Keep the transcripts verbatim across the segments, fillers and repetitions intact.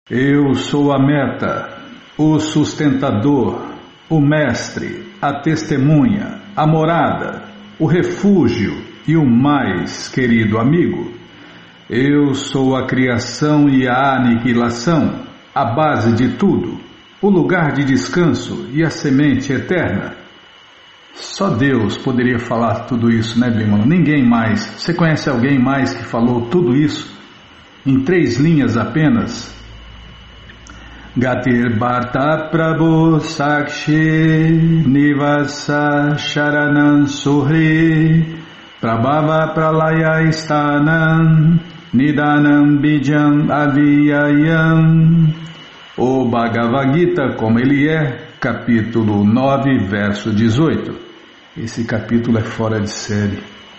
Eu sou a meta, o sustentador, o mestre, a testemunha, a morada, o refúgio e o mais querido amigo. Eu sou a criação e a aniquilação, a base de tudo, o lugar de descanso e a semente eterna. Só Deus poderia falar tudo isso, né, Bímola? Ninguém mais. Você conhece alguém mais que falou tudo isso em três linhas apenas? Gatir Bharta Prabhu Sakshi Nivasa Sharanam Suhri Prabhava Pralaya Stanam Nidanam Bijam Avyayam. O Bhagavad Gita, como ele é, capítulo nove, verso dezoito. Esse capítulo é fora de série.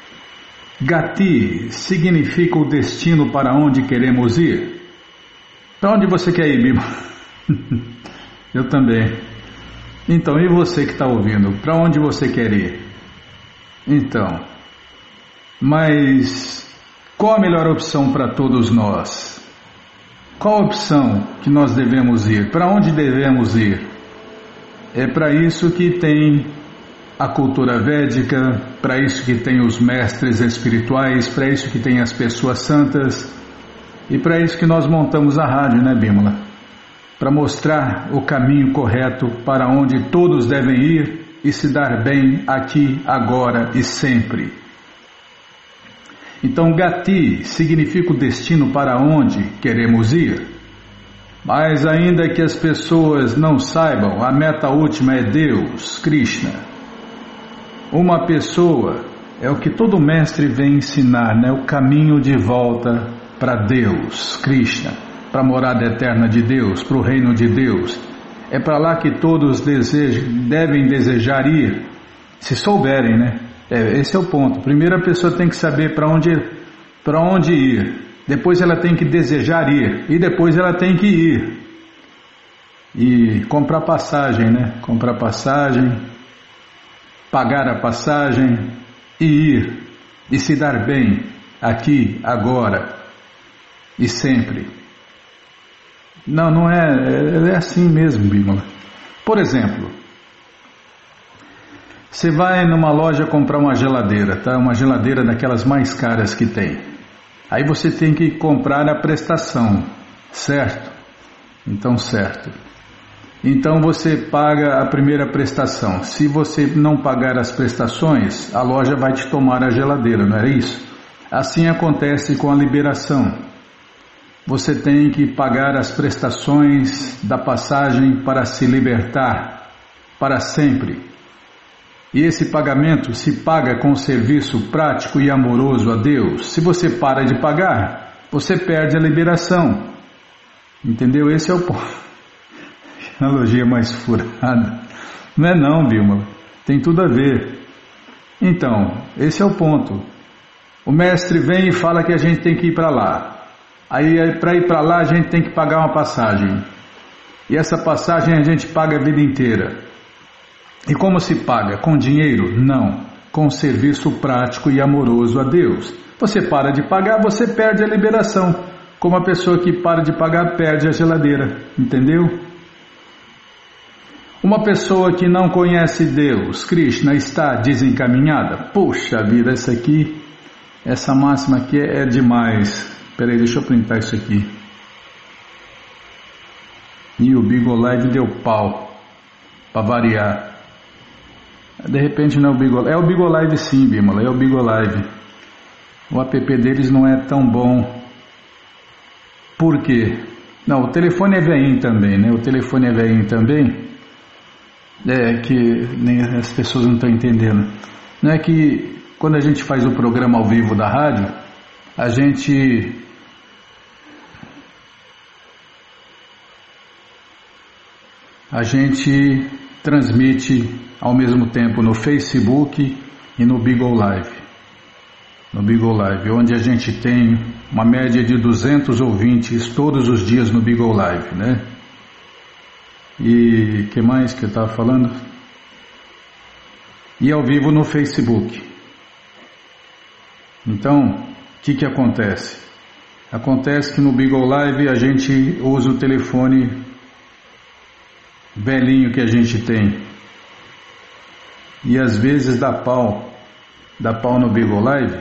Gati significa o destino para onde queremos ir. Para onde você quer ir, Bímola? Eu também. Então, e você que está ouvindo? Para onde você quer ir? Então, mas qual a melhor opção para todos nós? Qual a opção que nós devemos ir? Para onde devemos ir? É para isso que tem a cultura védica, para isso que tem os mestres espirituais, para isso que tem as pessoas santas e para isso que nós montamos a rádio, né, Bímola? Para mostrar o caminho correto para onde todos devem ir e se dar bem aqui, agora e sempre. Então, Gati significa o destino para onde queremos ir. Mas ainda que as pessoas não saibam, a meta última é Deus, Krishna. Uma pessoa é o que todo mestre vem ensinar, né? O caminho de volta para Deus, Krishna, para a morada eterna de Deus, para o reino de Deus. É para lá que todos desejam, devem desejar ir, se souberem, né? É, esse é o ponto. Primeiro a pessoa tem que saber para onde, para onde ir. Depois ela tem que desejar ir. E depois ela tem que ir. E comprar passagem, né? Comprar passagem, pagar a passagem e ir. E se dar bem aqui, agora e sempre. Não, não é, é assim mesmo, Bímola. Por exemplo, você vai numa loja comprar uma geladeira, tá? Uma geladeira daquelas mais caras que tem. Aí você tem que comprar a prestação, certo? Então, certo. Então você paga a primeira prestação. Se você não pagar as prestações, a loja vai te tomar a geladeira, não é isso? Assim acontece com a liberação. Você tem que pagar as prestações da passagem para se libertar para sempre. E esse pagamento se paga com serviço prático e amoroso a Deus. Se você para de pagar, você perde a liberação. Entendeu? Esse é o ponto. Analogia mais furada. Não é não, Bímola. Tem tudo a ver. Então, esse é o ponto. O mestre vem e fala que a gente tem que ir para lá. Aí, para ir para lá, a gente tem que pagar uma passagem. E essa passagem a gente paga a vida inteira. E como se paga? Com dinheiro? Não. Com serviço prático e amoroso a Deus. Você para de pagar, você perde a liberação. Como a pessoa que para de pagar, perde a geladeira. Entendeu? Uma pessoa que não conhece Deus, Krishna, está desencaminhada? Puxa vida, essa aqui, essa máxima aqui é demais. Peraí, deixa eu printar isso aqui. E o Bigolive deu pau, para variar. De repente não é o Bigolive. É o Bigolive sim, Bímola, é o Bigolive. O app deles não é tão bom. Por quê? Não, o telefone é veinho também, né? O telefone é veinho também. É que nem as pessoas não estão entendendo. Não é que quando a gente faz o programa ao vivo da rádio, a gente a gente transmite ao mesmo tempo no Facebook e no Bigolive. No Bigolive, onde a gente tem uma média de duzentos ouvintes todos os dias no Bigolive, né? E que mais que eu estava falando? E ao vivo no Facebook. Então, o que que acontece? Acontece que no Beagle Live a gente usa o telefone velhinho que a gente tem. E às vezes dá pau, dá pau no Beagle Live.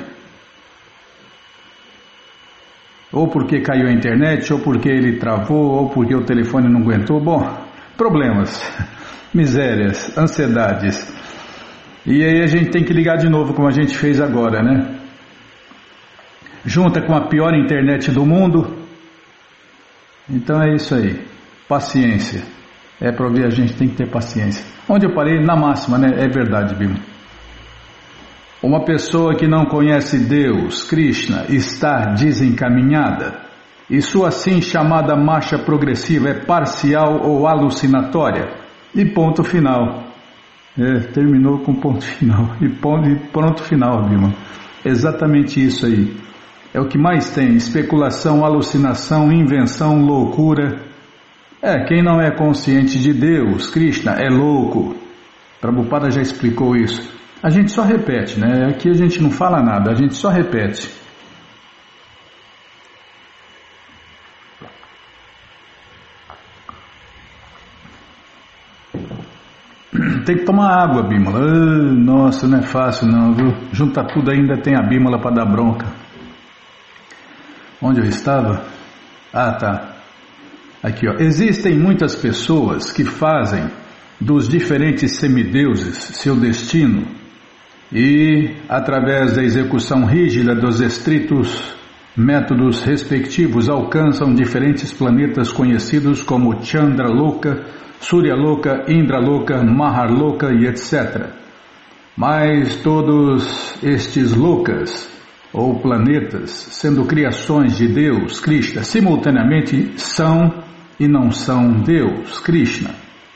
Ou porque caiu a internet, ou porque ele travou, ou porque o telefone não aguentou. Bom, problemas, misérias, ansiedades. E aí a gente tem que ligar de novo, como a gente fez agora, né? Junta com a pior internet do mundo. Então é isso aí. Paciência. É para ouvir, a gente tem que ter paciência. Onde eu parei? Na máxima, né? É verdade, Bima. Uma pessoa que não conhece Deus, Krishna, está desencaminhada. E sua assim chamada marcha progressiva é parcial ou alucinatória. E ponto final. É, terminou com ponto final. E ponto, e pronto final, Bima. Exatamente isso aí. É o que mais tem, especulação, alucinação, invenção, loucura. É, quem não é consciente de Deus, Krishna, é louco. Prabhupada já explicou isso. A gente só repete, né? Aqui a gente não fala nada, a gente só repete. Tem que tomar água, Bímola. Ah, nossa, não é fácil não, viu? Junta tudo ainda tem a Bímola para dar bronca. Onde eu estava? Ah, tá. Aqui, ó. Existem muitas pessoas que fazem dos diferentes semideuses seu destino e, através da execução rígida dos estritos métodos respectivos, alcançam diferentes planetas conhecidos como Chandraloka, Suryaloka, Indraloka, Maharloka e etcétera. Mas todos estes lokas ou planetas, sendo criações de Deus, Krishna, simultaneamente são e não são Deus, Krishna.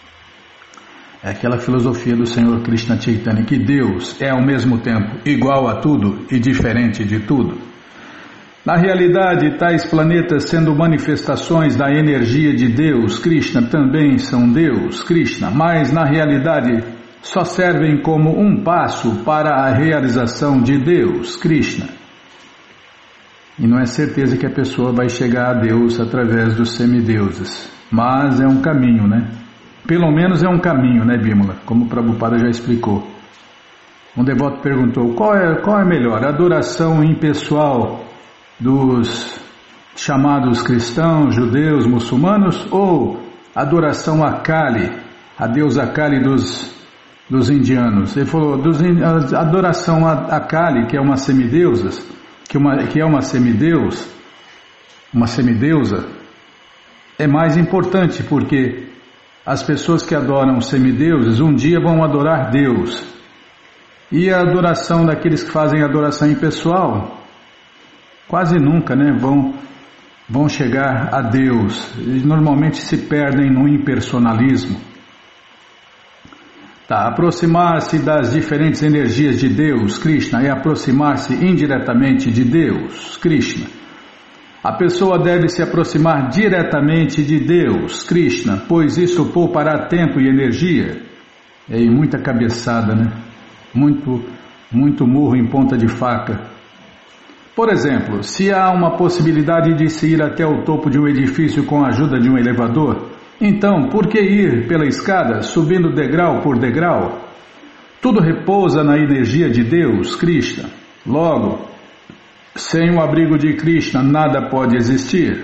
É aquela filosofia do Senhor Krishna Chaitanya, que Deus é ao mesmo tempo igual a tudo e diferente de tudo. Na realidade, tais planetas, sendo manifestações da energia de Deus, Krishna, também são Deus, Krishna, mas na realidade só servem como um passo para a realização de Deus, Krishna. E não é certeza que a pessoa vai chegar a Deus através dos semideuses, mas é um caminho, né? Pelo menos é um caminho, né, Bímola? Como o Prabhupada já explicou. Um devoto perguntou, qual é, qual é melhor, a adoração impessoal dos chamados cristãos, judeus, muçulmanos, ou a adoração a Kali, a deusa Kali dos, dos indianos? Ele falou, dos, a adoração a, a Kali, que é uma semideusa, que, uma, que é uma semideus, uma semideusa, é mais importante, porque as pessoas que adoram semideuses um dia vão adorar Deus. E a adoração daqueles que fazem adoração impessoal, quase nunca, né, vão, vão chegar a Deus. Eles normalmente se perdem no impersonalismo. Tá, aproximar-se das diferentes energias de Deus, Krishna, é aproximar-se indiretamente de Deus, Krishna. A pessoa deve se aproximar diretamente de Deus, Krishna, pois isso poupará tempo e energia. É, e muita cabeçada, né? Muito, muito murro em ponta de faca. Por exemplo, se há uma possibilidade de se ir até o topo de um edifício com a ajuda de um elevador, então, por que ir pela escada, subindo degrau por degrau? Tudo repousa na energia de Deus, Krishna. Logo, sem o abrigo de Krishna, nada pode existir.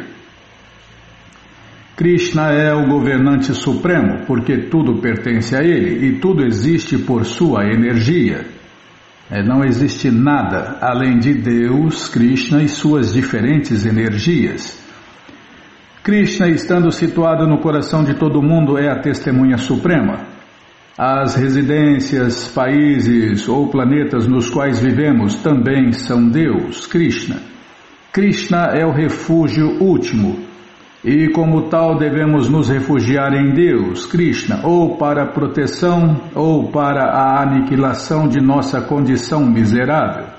Krishna é o governante supremo, porque tudo pertence a ele e tudo existe por sua energia. É, não existe nada além de Deus, Krishna e suas diferentes energias. Krishna, estando situado no coração de todo mundo, é a testemunha suprema. As residências, países ou planetas nos quais vivemos também são Deus, Krishna. Krishna é o refúgio último e, como tal, devemos nos refugiar em Deus, Krishna, ou para a proteção ou para a aniquilação de nossa condição miserável.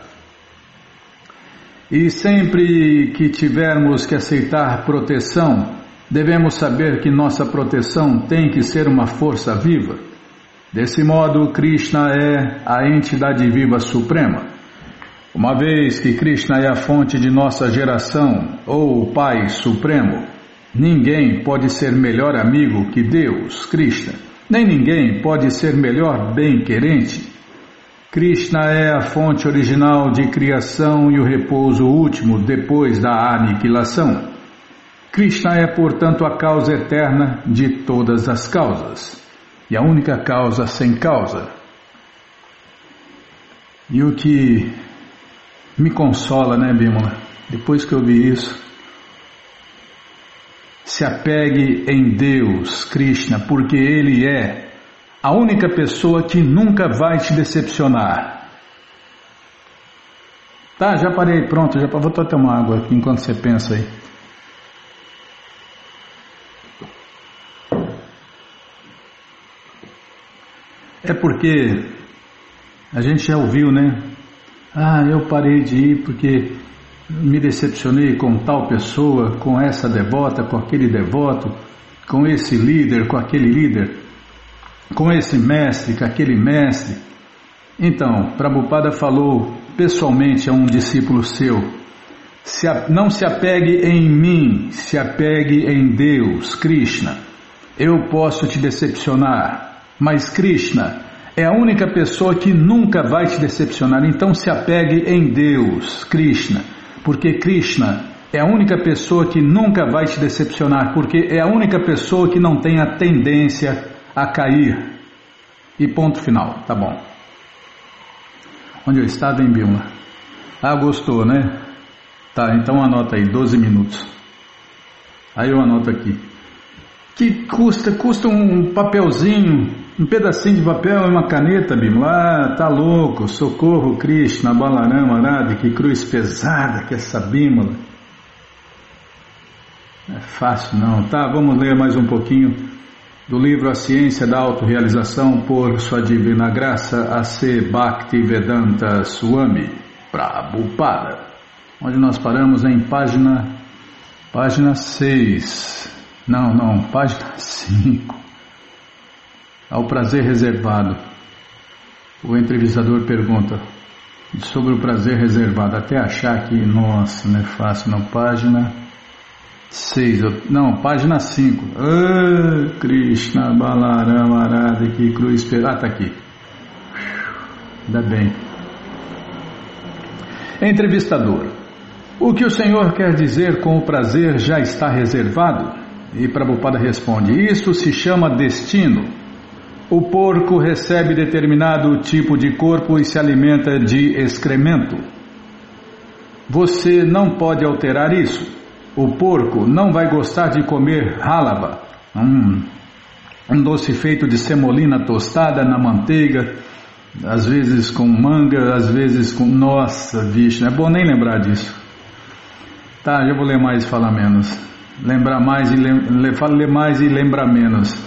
E sempre que tivermos que aceitar proteção, devemos saber que nossa proteção tem que ser uma força viva. Desse modo, Krishna é a entidade viva suprema. Uma vez que Krishna é a fonte de nossa geração, ou o Pai Supremo, ninguém pode ser melhor amigo que Deus, Krishna, nem ninguém pode ser melhor bem-querente. Krishna é a fonte original de criação e o repouso último depois da aniquilação. Krishna é, portanto, a causa eterna de todas as causas, e a única causa sem causa. E o que me consola, né, Bímola? Depois que eu vi isso, se apegue em Deus, Krishna, porque Ele é a única pessoa que nunca vai te decepcionar. Tá, já parei, pronto, já vou tomar uma água aqui enquanto você pensa aí. É porque a gente já ouviu, né? Ah, eu parei de ir porque me decepcionei com tal pessoa, com essa devota, com aquele devoto, com esse líder, com aquele líder, com esse mestre, com aquele mestre. Então, Prabhupada falou pessoalmente a um discípulo seu: se a, não se apegue em mim, se apegue em Deus, Krishna. Eu posso te decepcionar, mas Krishna é a única pessoa que nunca vai te decepcionar. Então se apegue em Deus, Krishna, porque Krishna é a única pessoa que nunca vai te decepcionar, porque é a única pessoa que não tem a tendência a cair. E ponto final, tá bom. Onde eu estava, em Bilma? Ah, gostou, né? Tá, então anota aí, doze minutos. Aí eu anoto aqui. Que custa, custa um papelzinho, um pedacinho de papel e uma caneta, Bímola. Ah, tá louco, socorro Krishna, Balarama, Arada, que cruz pesada que essa Bímola. Não é fácil não. Tá, vamos ler mais um pouquinho do livro A Ciência da Autorrealização por Sua Divina Graça, A C. Bhaktivedanta Swami Prabhupada, onde nós paramos em página, página seis. Não, não, página cinco. Ao prazer reservado. O entrevistador pergunta sobre o prazer reservado. Até achar que, nossa, não é fácil, não. Página seis. Não, página cinco. Ah, Krishna, Balarama, Arada, que cruz pesada. Ah, tá aqui. Ainda bem. Entrevistador. O que o senhor quer dizer com o prazer já está reservado? E Prabhupada responde: isso se chama destino. O porco recebe determinado tipo de corpo e se alimenta de excremento. Você não pode alterar isso. O porco não vai gostar de comer halava, hum, um doce feito de semolina tostada na manteiga, às vezes com manga, às vezes com... Nossa, bicho, não é bom nem lembrar disso. Tá, já vou ler mais e falar menos. Lembrar mais e lem... ler mais e lembrar menos.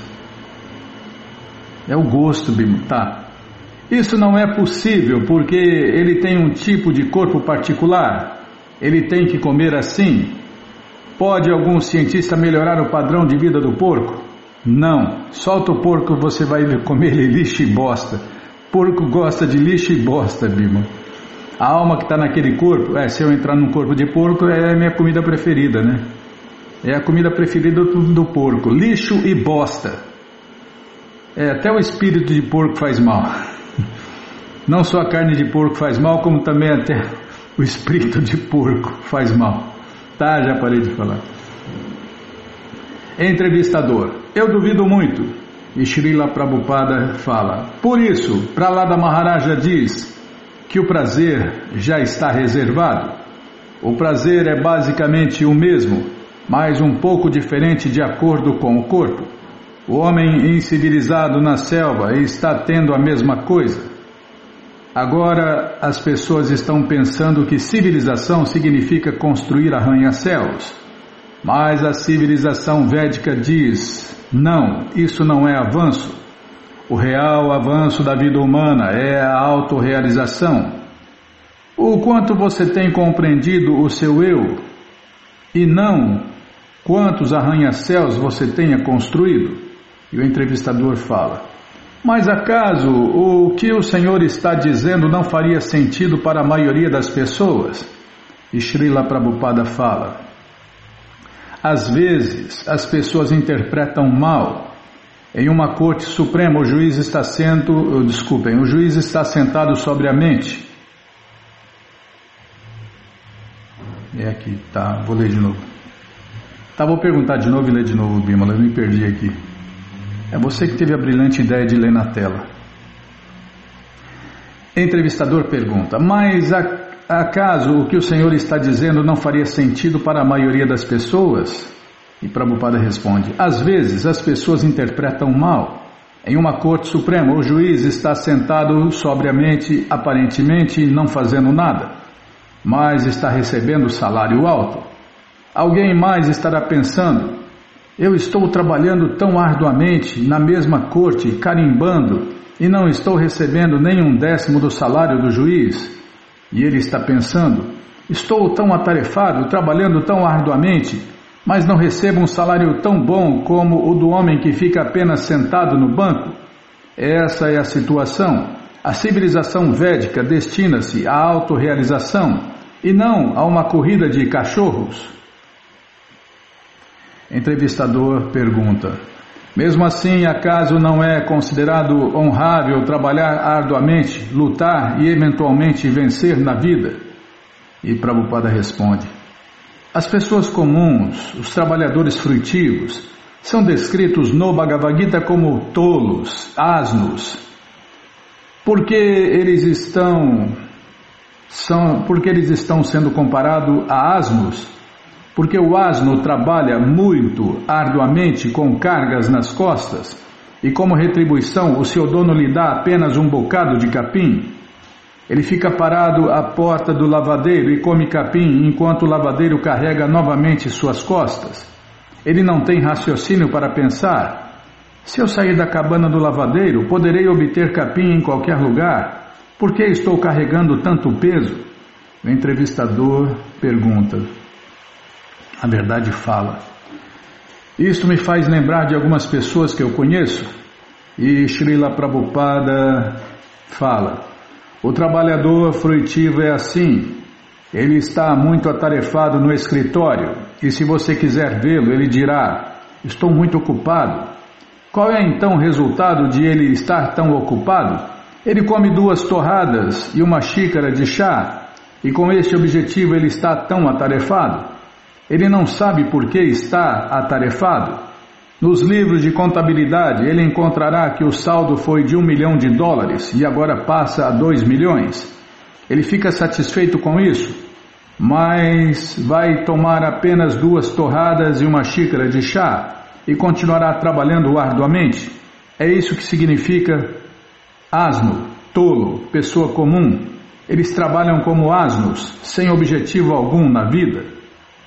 É o gosto, Bim. Tá. Isso não é possível porque ele tem um tipo de corpo particular. Ele tem que comer assim. Pode algum cientista melhorar o padrão de vida do porco? Não. Solta o porco, você vai comer ele lixo e bosta. Porco gosta de lixo e bosta, Bima. A alma que está naquele corpo, é, se eu entrar num corpo de porco, é a minha comida preferida, né? É a comida preferida do, do porco. Lixo e bosta. É, até o espírito de porco faz mal. Não só a carne de porco faz mal, como também até o espírito de porco faz mal. Tá, já parei de falar. Entrevistador. Eu duvido muito. E Srila Prabhupada fala: por isso, Prahlada Maharaja diz que o prazer já está reservado. O prazer é basicamente o mesmo, mas um pouco diferente de acordo com o corpo. O homem incivilizado na selva está tendo a mesma coisa. Agora as pessoas estão pensando que civilização significa construir arranha-céus. Mas a civilização védica diz: não, isso não é avanço. O real avanço da vida humana é a autorrealização. O quanto você tem compreendido o seu eu, e não quantos arranha-céus você tenha construído. E o entrevistador fala: Mas acaso o que o Senhor está dizendo não faria sentido para a maioria das pessoas? E Srila Prabhupada fala: às vezes as pessoas interpretam mal. Em uma corte suprema o juiz está sendo, desculpem, o juiz está sentado sobre a mente. É aqui, tá, vou ler de novo. Tá, vou perguntar de novo e ler de novo, Bimala, eu me perdi aqui. É você que teve a brilhante ideia de ler na tela. Entrevistador pergunta: mas a acaso o que o Senhor está dizendo não faria sentido para a maioria das pessoas? E Prabhupada responde: às vezes as pessoas interpretam mal. Em uma corte suprema, o juiz está sentado sobriamente, aparentemente não fazendo nada, mas está recebendo salário alto. Alguém mais estará pensando: eu estou trabalhando tão arduamente na mesma corte, carimbando, e não estou recebendo nem um décimo do salário do juiz. E ele está pensando: estou tão atarefado, trabalhando tão arduamente, mas não recebo um salário tão bom como o do homem que fica apenas sentado no banco. Essa é a situação. A civilização védica destina-se à autorrealização e não a uma corrida de cachorros. Entrevistador pergunta: mesmo assim, acaso não é considerado honrável trabalhar arduamente, lutar e eventualmente vencer na vida? E Prabhupada responde: as pessoas comuns, os trabalhadores frutivos, são descritos no Bhagavad Gita como tolos, asnos. Porque eles estão, são, porque eles estão sendo comparados a asnos? Porque o asno trabalha muito arduamente com cargas nas costas e como retribuição o seu dono lhe dá apenas um bocado de capim. Ele fica parado à porta do lavadeiro e come capim enquanto o lavadeiro carrega novamente suas costas. Ele não tem raciocínio para pensar: se eu sair da cabana do lavadeiro, poderei obter capim em qualquer lugar. Por que estou carregando tanto peso? O entrevistador pergunta. A verdade fala: isto me faz lembrar de algumas pessoas que eu conheço. E Srila Prabhupada fala: o trabalhador frutivo é assim, ele está muito atarefado no escritório, e se você quiser vê-lo, ele dirá: estou muito ocupado. Qual é então o resultado de ele estar tão ocupado? Ele come duas torradas e uma xícara de chá, e com este objetivo ele está tão atarefado. Ele não sabe por que está atarefado. Nos livros de contabilidade, ele encontrará que o saldo foi de um milhão de dólares e agora passa a dois milhões. Ele fica satisfeito com isso, mas vai tomar apenas duas torradas e uma xícara de chá e continuará trabalhando arduamente. É isso que significa asno, tolo, pessoa comum. Eles trabalham como asnos, sem objetivo algum na vida.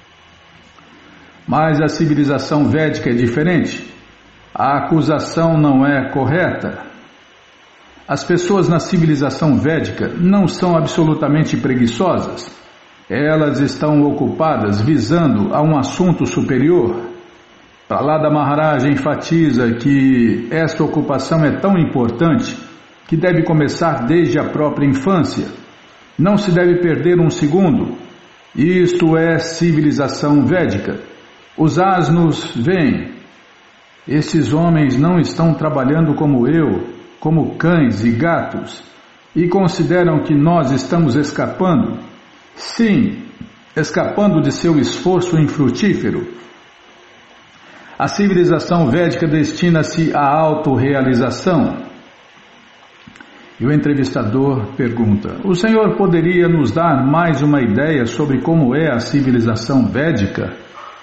Mas a civilização védica é diferente. A acusação não é correta. As pessoas na civilização védica não são absolutamente preguiçosas. Elas estão ocupadas visando a um assunto superior. Prahlada Maharaj enfatiza que esta ocupação é tão importante que deve começar desde a própria infância. Não se deve perder um segundo. Isto é civilização védica. Os asnos veem: estes homens não estão trabalhando como eu, como cães e gatos, e consideram que nós estamos escapando. Sim, escapando de seu esforço infrutífero. A civilização védica destina-se à autorrealização. E o entrevistador pergunta: o senhor poderia nos dar mais uma ideia sobre como é a civilização védica?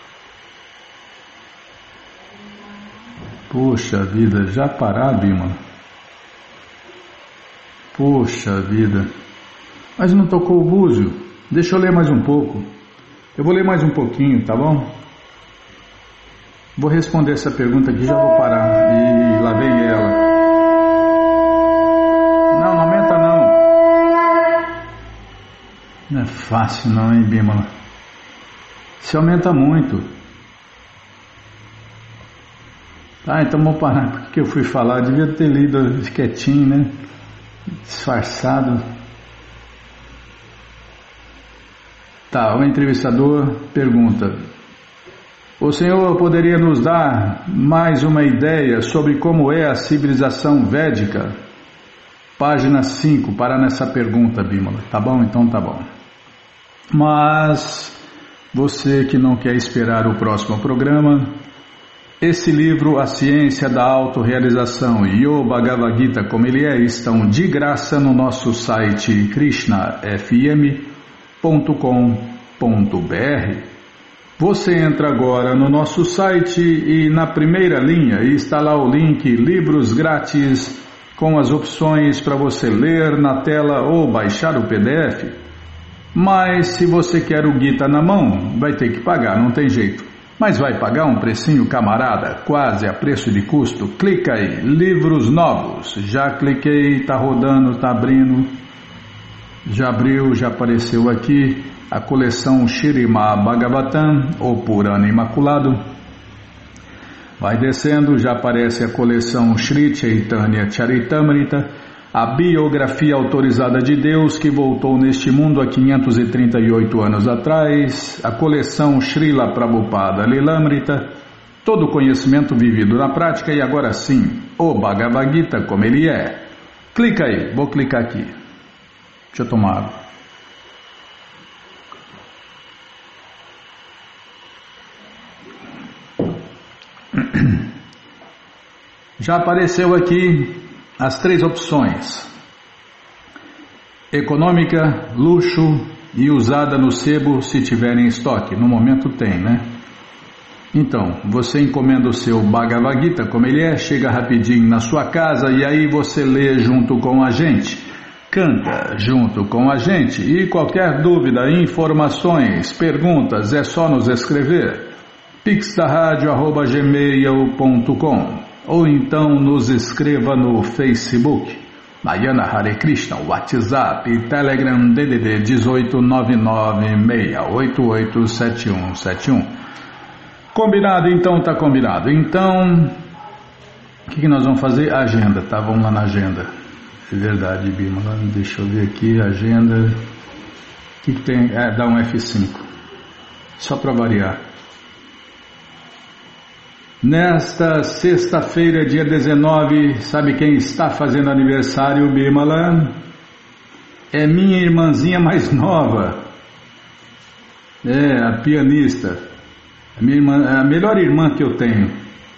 Poxa vida, já parar, Bima? Poxa vida. Mas não tocou o búzio. Deixa eu ler mais um pouco. Eu vou ler mais um pouquinho, tá bom? Vou responder essa pergunta aqui, já vou parar. E lá vem ela. Não, não aumenta não. Não é fácil não, hein, Bima? Se aumenta muito. Tá, então vamos parar. Por que eu fui falar? Devia ter lido quietinho, né? Disfarçado. Tá, o entrevistador pergunta: o senhor poderia nos dar mais uma ideia sobre como é a civilização védica? Página cinco, parar nessa pergunta, Bimala. Tá bom? Então tá bom. Mas você que não quer esperar o próximo programa, esse livro, A Ciência da Autorrealização e o Bhagavad Gita como ele é, estão de graça no nosso site krishna f m ponto com ponto b r. Você entra agora no nosso site e na primeira linha está lá o link Livros Grátis com as opções para você ler na tela ou baixar o P D F. Mas se você quer o Gita na mão, vai ter que pagar, não tem jeito. Mas vai pagar um precinho, camarada, quase a preço de custo. Clica aí, Livros Novos. Já cliquei, está rodando, está abrindo. Já abriu, já apareceu aqui a coleção Śrīmad Bhagavatam, ou Purana Imaculado. Vai descendo, já aparece a coleção Sri Chaitanya Charitamrita, a biografia autorizada de Deus que voltou neste mundo há quinhentos e trinta e oito anos atrás, a coleção Srila Prabhupada Lilamrita, todo o conhecimento vivido na prática e agora sim, o Bhagavad Gita como ele é. Clica aí, vou clicar aqui. Deixa eu tomar água. Já apareceu aqui as três opções: econômica, luxo e usada no sebo se tiver em estoque. No momento tem, né? Então, você encomenda o seu Bhagavad Gita como ele é, chega rapidinho na sua casa e aí você lê junto com a gente, canta junto com a gente. E qualquer dúvida, informações, perguntas, é só nos escrever pix da rádio arroba gmail ponto com ou então nos escreva no Facebook, Nayana Hare Krishna, WhatsApp e Telegram D D D um oito nove nove seis oito oito sete um sete um. Combinado? Então tá combinado. Então, o que, que nós vamos fazer? Agenda, tá? Vamos lá na agenda. É verdade, Bimala. Deixa eu ver aqui, agenda. O que, que tem? É, dá um F cinco. Só para variar. Nesta sexta-feira, dia dezenove, sabe quem está fazendo aniversário, Bimala? É minha irmãzinha mais nova. É, a pianista. A, minha irmã, a melhor irmã que eu tenho.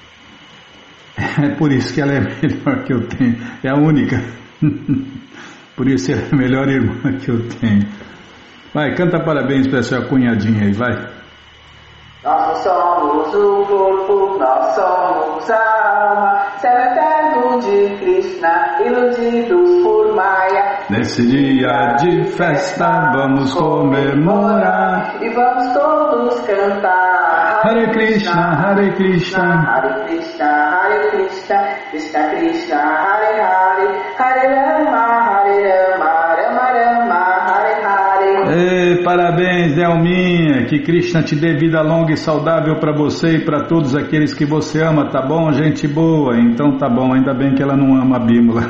É por isso que ela é a melhor que eu tenho. É a única. Por isso ela é a melhor irmã que eu tenho. Vai, canta parabéns para essa cunhadinha aí, vai. Nós somos o corpo, nós somos a alma, céu eterno de Krishna, iludidos por Maya. Nesse dia de festa vamos comemorar e vamos todos cantar Hare Krishna, Hare Krishna, Hare Krishna, Hare Krishna, Krishna Krishna, Hare Hare, Hare Rama, Hare Rama, Rama Rama, Hare Hare. Ei, parabéns, Delminha, que Krishna te dê vida longa e saudável para você e para todos aqueles que você ama, tá bom? Gente boa, então tá bom, ainda bem que ela não ama a Bímola.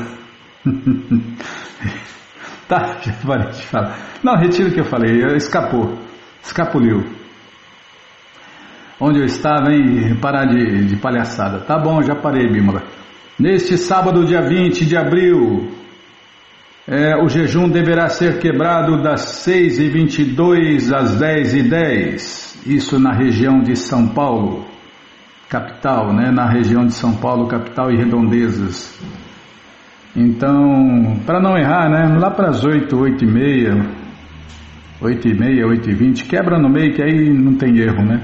Tá, já parei de falar. Não, retiro o que eu falei, escapou, escapuliu. Onde eu estava, hein? Parar de, de palhaçada. Tá bom, já parei, Bímola. Neste sábado, dia vinte de abril, é, o jejum deverá ser quebrado das seis e vinte e dois às dez e dez. Isso na região de São Paulo, capital, né? Na região de São Paulo, capital e redondezas. Então, para não errar, né? Lá para as oito, oito e meia, oito e meia, oito e vinte, quebra no meio que aí não tem erro, né?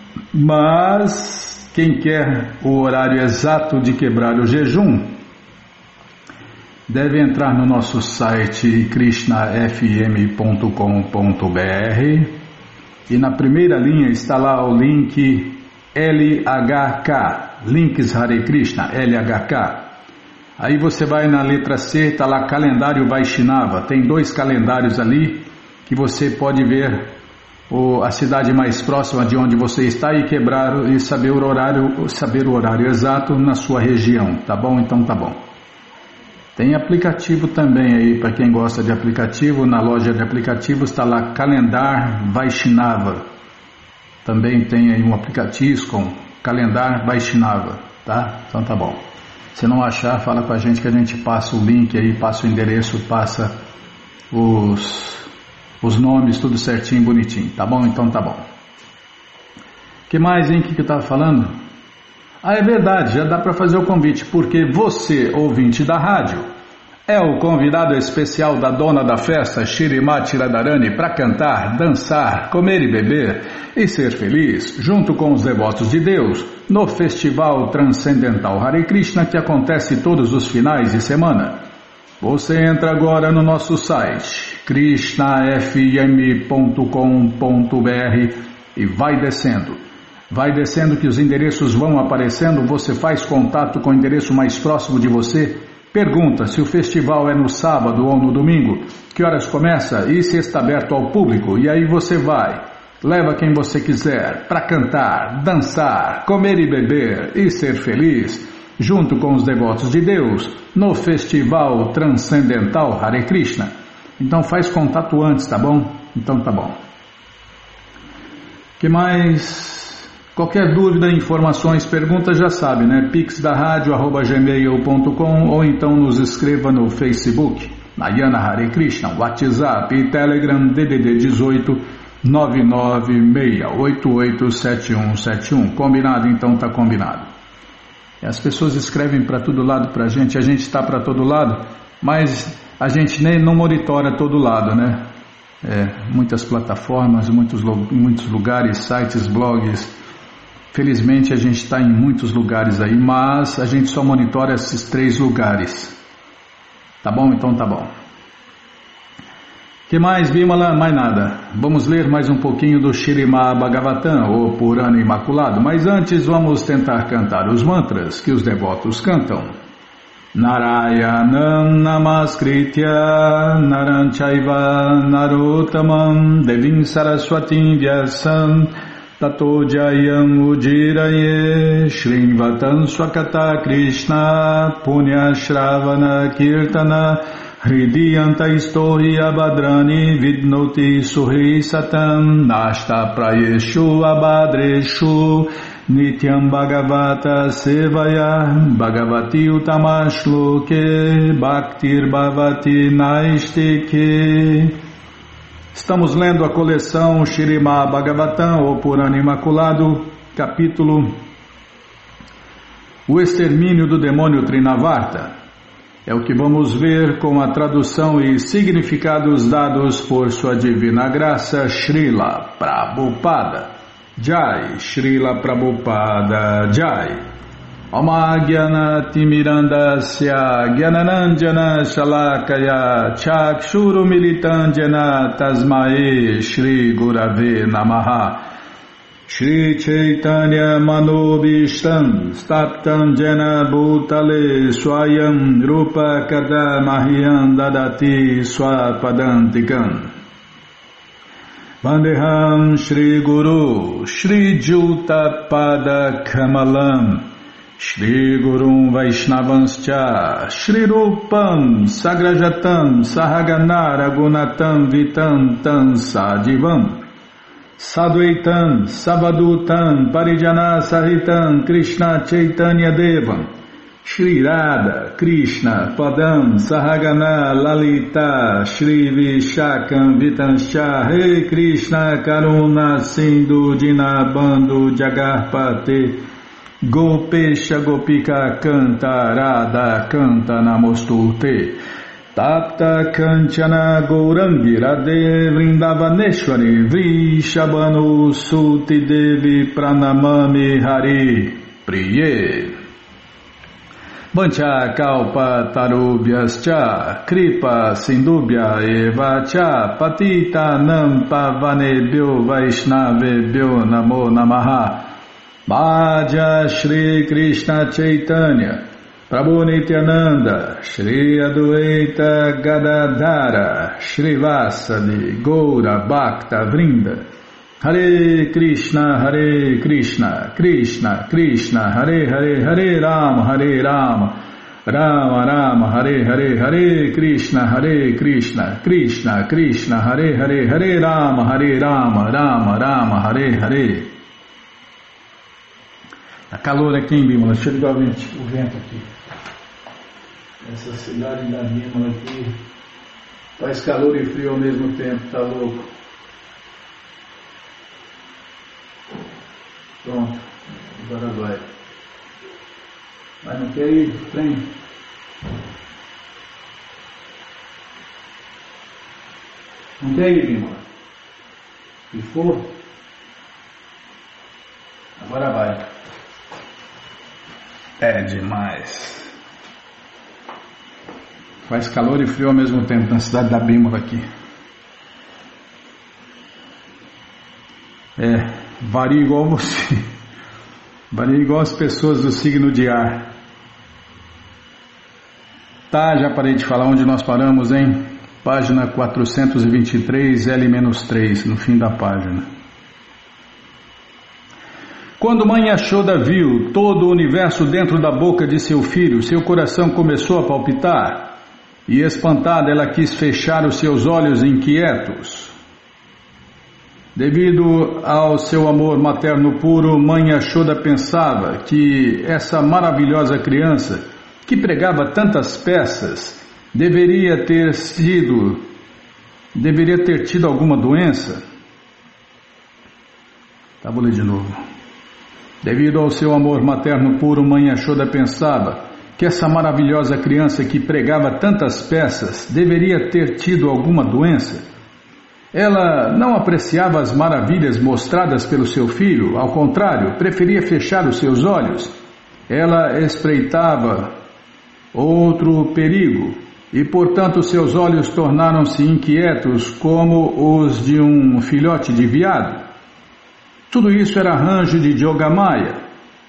Mas quem quer o horário exato de quebrar o jejum deve entrar no nosso site krishna f m ponto com ponto b r e na primeira linha está lá o link L H K, Links Hare Krishna, L H K. Aí você vai na letra C, está lá calendário Vaishnava, tem dois calendários ali que você pode ver o, a cidade mais próxima de onde você está e quebrar e saber o horário, saber o horário exato na sua região, tá bom? Então tá bom. Tem aplicativo também aí para quem gosta de aplicativo, na loja de aplicativos está lá Calendar Vaishnava. Também tem aí um aplicativo com Calendar Vaishnava, tá? Então tá bom. Se não achar, fala com a gente que a gente passa o link aí, passa o endereço, passa os, os nomes, tudo certinho, bonitinho, tá bom? Então tá bom. Que mais, hein? O que que eu tava falando? Ah, é verdade, já dá para fazer o convite, porque você, ouvinte da rádio, é o convidado especial da dona da festa, Shrimati Radharani, para cantar, dançar, comer e beber e ser feliz, junto com os devotos de Deus, no Festival Transcendental Hare Krishna, que acontece todos os finais de semana. Você entra agora no nosso site, krishna f m ponto com ponto b r, e vai descendo. Vai descendo que os endereços vão aparecendo, você faz contato com o endereço mais próximo de você, pergunta se o festival é no sábado ou no domingo, que horas começa e se está aberto ao público, e aí você vai, leva quem você quiser para cantar, dançar, comer e beber e ser feliz, junto com os devotos de Deus, no Festival Transcendental Hare Krishna. Então faz contato antes, tá bom? Então tá bom. Que mais? Qualquer dúvida, informações, perguntas, já sabe, né? pix da rádio arroba gmail ponto com ou então nos escreva no Facebook, Nayana Hare Krishna, WhatsApp e Telegram D D D dezoito nove nove seis oito oito sete um sete um. Combinado? Então tá combinado. As pessoas escrevem para todo lado pra gente, a gente está para todo lado, mas a gente nem não monitora todo lado, né? É, muitas plataformas, muitos, muitos lugares, sites, blogs. Felizmente a gente está em muitos lugares aí, mas a gente só monitora esses três lugares. Tá bom? Então tá bom. Que mais, Bimala? Mais nada. Vamos ler mais um pouquinho do Śrīmad Bhagavatam, ou Purana Imaculado, mas antes vamos tentar cantar os mantras que os devotos cantam. Narayanam Namaskritya Naram Chaiva Narottamam Devim Saraswatim Vyasam Tato Jayam Ujiraye Shrinvatam Swakata Krishna Punya Shravana Kirtana Hridiyanta Istohi Abhadrani Vidnoti Suhi Satam Nashta Prayeshu Abhadreshu Nityam Bhagavata Sevaya Bhagavati Utamashloke Bhaktir Bhavati Naistike. Estamos lendo a coleção Śrīmad Bhagavatam, ou Purana Imaculado, capítulo O Extermínio do Demônio Trinavarta. É o que vamos ver com a tradução e significados dados por Sua Divina Graça, Srila Prabhupada. Jai, Srila Prabhupada, Jai. Oma Gyana Timirandasya Gyananandjana Shalakaya Chakshuru Militandjana Tasmae Shri Gurave Namaha Shri Chaitanya Manobishtam Staptam Jena Bhutale Swayam Rupa Kada Mahyam Dadati Swapadantikam Vandeham Shri Guru Shri Juta Pada Kamalam Shri Gurum Vaishnavanscha Shri Rupam Sagrajatam Sahagana Ragunatam Vitam Tam Sadivam Sadvaitam Savadutam Parijana Sahitam Krishna Chaitanya Devam Shri Radha Krishna Padam Sahagana Lalita Shri Vishakam Vitanscha Rei Krishna Karuna Sindhu Dinabando Jagarpate Gopesha Gopika Canta Radha Canta Namostute Tapta Kanchana Gourangi Radhe Vrindavaneshwari Vrishabhanu Suti Devi Pranamami Hari Priye Bancha Kalpa Tarubhyascha Kripa Sindubhya Eva Cha Patita Nam Pavanebhyo Vaishnavebhyo Namo Namaha Bhaja Shri Krishna Chaitanya Prabhu Nityananda Shri Adwaita Gadadhara Shri Vasadi Goura Bhakta Vrinda Hare Krishna, Hare Krishna, Krishna Krishna, Hare Hare, Hare Rama, Hare Rama, Rama Rama, Hare Hare, Hare Krishna, Hare Krishna, Krishna Krishna, Hare Hare, Hare Rama, Hare Rama, Rama Rama, Hare Hare. Tá calor aqui em Bímola, deixa eu ligar o vento, o vento aqui. Essa cidade da Bímola aqui faz calor e frio ao mesmo tempo, tá louco. Pronto, agora vai. Vai, não quer ir? Vem. Não quer ir, Bímola? Se for, agora vai. É demais. Faz calor e frio ao mesmo tempo na cidade da Bímola aqui. É, varia igual você. Varia igual as pessoas do signo de ar. Tá, já parei de falar onde nós paramos, hein? Página quatrocentos e vinte e três, L três, no fim da página. Quando mãe Yashoda viu todo o universo dentro da boca de seu filho, seu coração começou a palpitar, e espantada ela quis fechar os seus olhos inquietos. Devido ao seu amor materno puro, mãe Yashoda pensava que essa maravilhosa criança, que pregava tantas peças, deveria ter sido, deveria ter tido alguma doença. Tá, vou ler de novo. Devido ao seu amor materno puro, mãe Yashoda pensava que essa maravilhosa criança que pregava tantas peças deveria ter tido alguma doença. Ela não apreciava as maravilhas mostradas pelo seu filho, ao contrário, preferia fechar os seus olhos. Ela espreitava outro perigo e, portanto, seus olhos tornaram-se inquietos como os de um filhote de veado. Tudo isso era arranjo de Yogamaya.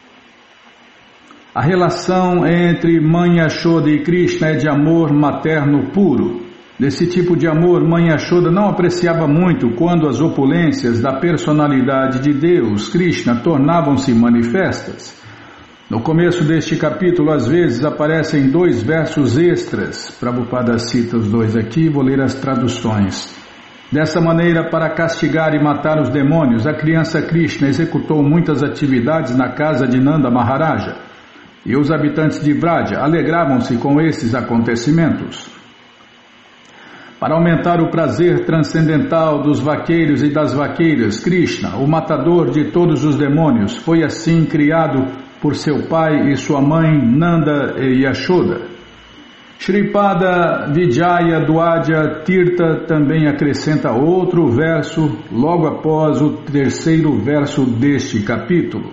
A relação entre mãe Yashoda e Krishna é de amor materno puro. Desse tipo de amor, mãe Yashoda não apreciava muito quando as opulências da personalidade de Deus, Krishna, tornavam-se manifestas. No começo deste capítulo, às vezes, aparecem dois versos extras. Prabhupada cita os dois aqui, vou ler as traduções. Dessa maneira, para castigar e matar os demônios, a criança Krishna executou muitas atividades na casa de Nanda Maharaja, e os habitantes de Vraja alegravam-se com esses acontecimentos. Para aumentar o prazer transcendental dos vaqueiros e das vaqueiras, Krishna, o matador de todos os demônios, foi assim criado por seu pai e sua mãe Nanda e Yashoda. Shripada Vijaya Dwadya Tirtha também acrescenta outro verso logo após o terceiro verso deste capítulo.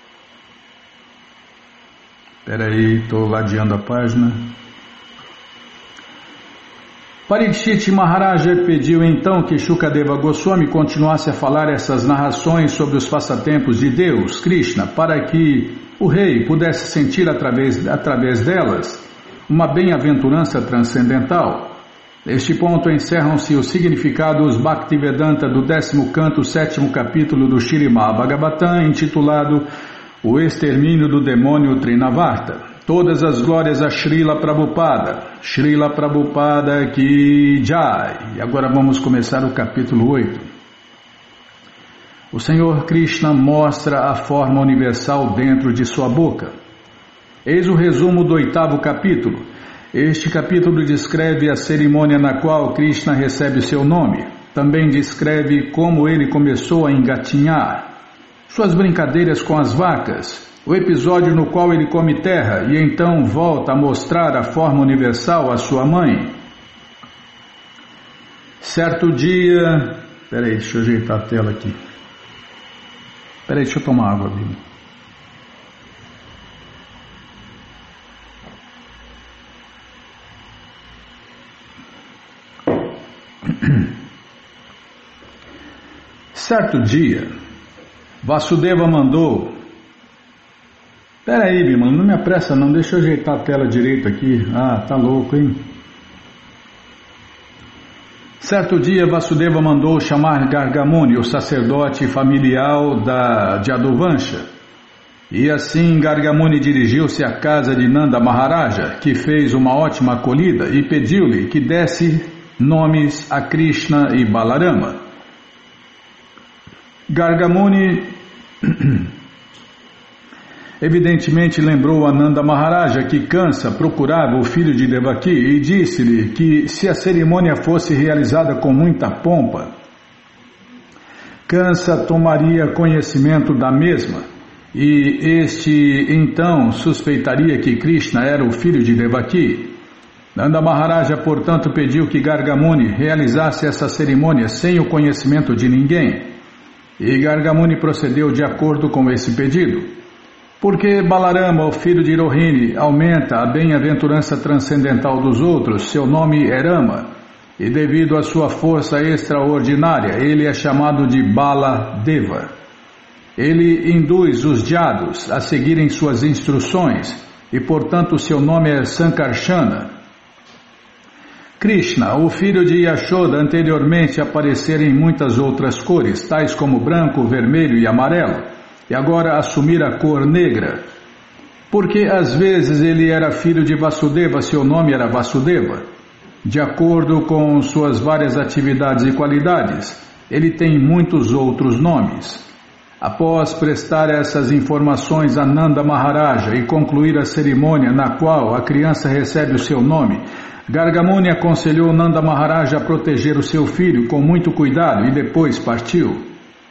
Espera aí, estou ladeando a página. Parikshit Maharaja pediu então que Shukadeva Goswami continuasse a falar essas narrações sobre os passatempos de Deus, Krishna, para que o rei pudesse sentir através, através delas uma bem-aventurança transcendental. Neste ponto encerram-se os significados Bhaktivedanta do décimo canto, sétimo capítulo do Śrīmad Bhagavatam, intitulado O Extermínio do Demônio Trinavarta. Todas as glórias a Srila Prabhupada. Srila Prabhupada Ki Jai. E agora vamos começar o capítulo oito. O Senhor Krishna mostra a forma universal dentro de sua boca. Eis o resumo do oitavo capítulo. Este capítulo descreve a cerimônia na qual Krishna recebe seu nome. Também descreve como ele começou a engatinhar, suas brincadeiras com as vacas, o episódio no qual ele come terra e então volta a mostrar a forma universal à sua mãe. Certo dia... Peraí, deixa eu ajeitar a tela aqui. Peraí, deixa eu tomar água, Bíblia. Certo dia, Vasudeva mandou... Pera aí, Bimala, não me apressa não, deixa eu ajeitar a tela direito aqui. Ah, tá louco, hein? Certo dia, Vasudeva mandou chamar Gargamuni, o sacerdote familiar da, de Adhuvansha. E assim Gargamuni dirigiu-se à casa de Nanda Maharaja, que fez uma ótima acolhida, e pediu-lhe que desse nomes a Krishna e Balarama. Gargamuni evidentemente lembrou a Nanda Maharaja que Kansa procurava o filho de Devaki e disse-lhe que se a cerimônia fosse realizada com muita pompa, Kansa tomaria conhecimento da mesma e este então suspeitaria que Krishna era o filho de Devaki. Nanda Maharaja, portanto, pediu que Gargamuni realizasse essa cerimônia sem o conhecimento de ninguém. E Gargamuni procedeu de acordo com esse pedido. Porque Balarama, o filho de Rohini, aumenta a bem-aventurança transcendental dos outros, seu nome é Rama, e devido à sua força extraordinária, ele é chamado de Baladeva. Ele induz os Jados a seguirem suas instruções, e portanto seu nome é Sankarshana. Krishna, o filho de Yashoda, anteriormente aparecera em muitas outras cores, tais como branco, vermelho e amarelo, e agora assumir a cor negra, porque às vezes ele era filho de Vasudeva, seu nome era Vasudeva. De acordo com suas várias atividades e qualidades, ele tem muitos outros nomes. Após prestar essas informações a Nanda Maharaja e concluir a cerimônia na qual a criança recebe o seu nome, Gargamuni aconselhou Nanda Maharaja a proteger o seu filho com muito cuidado e depois partiu.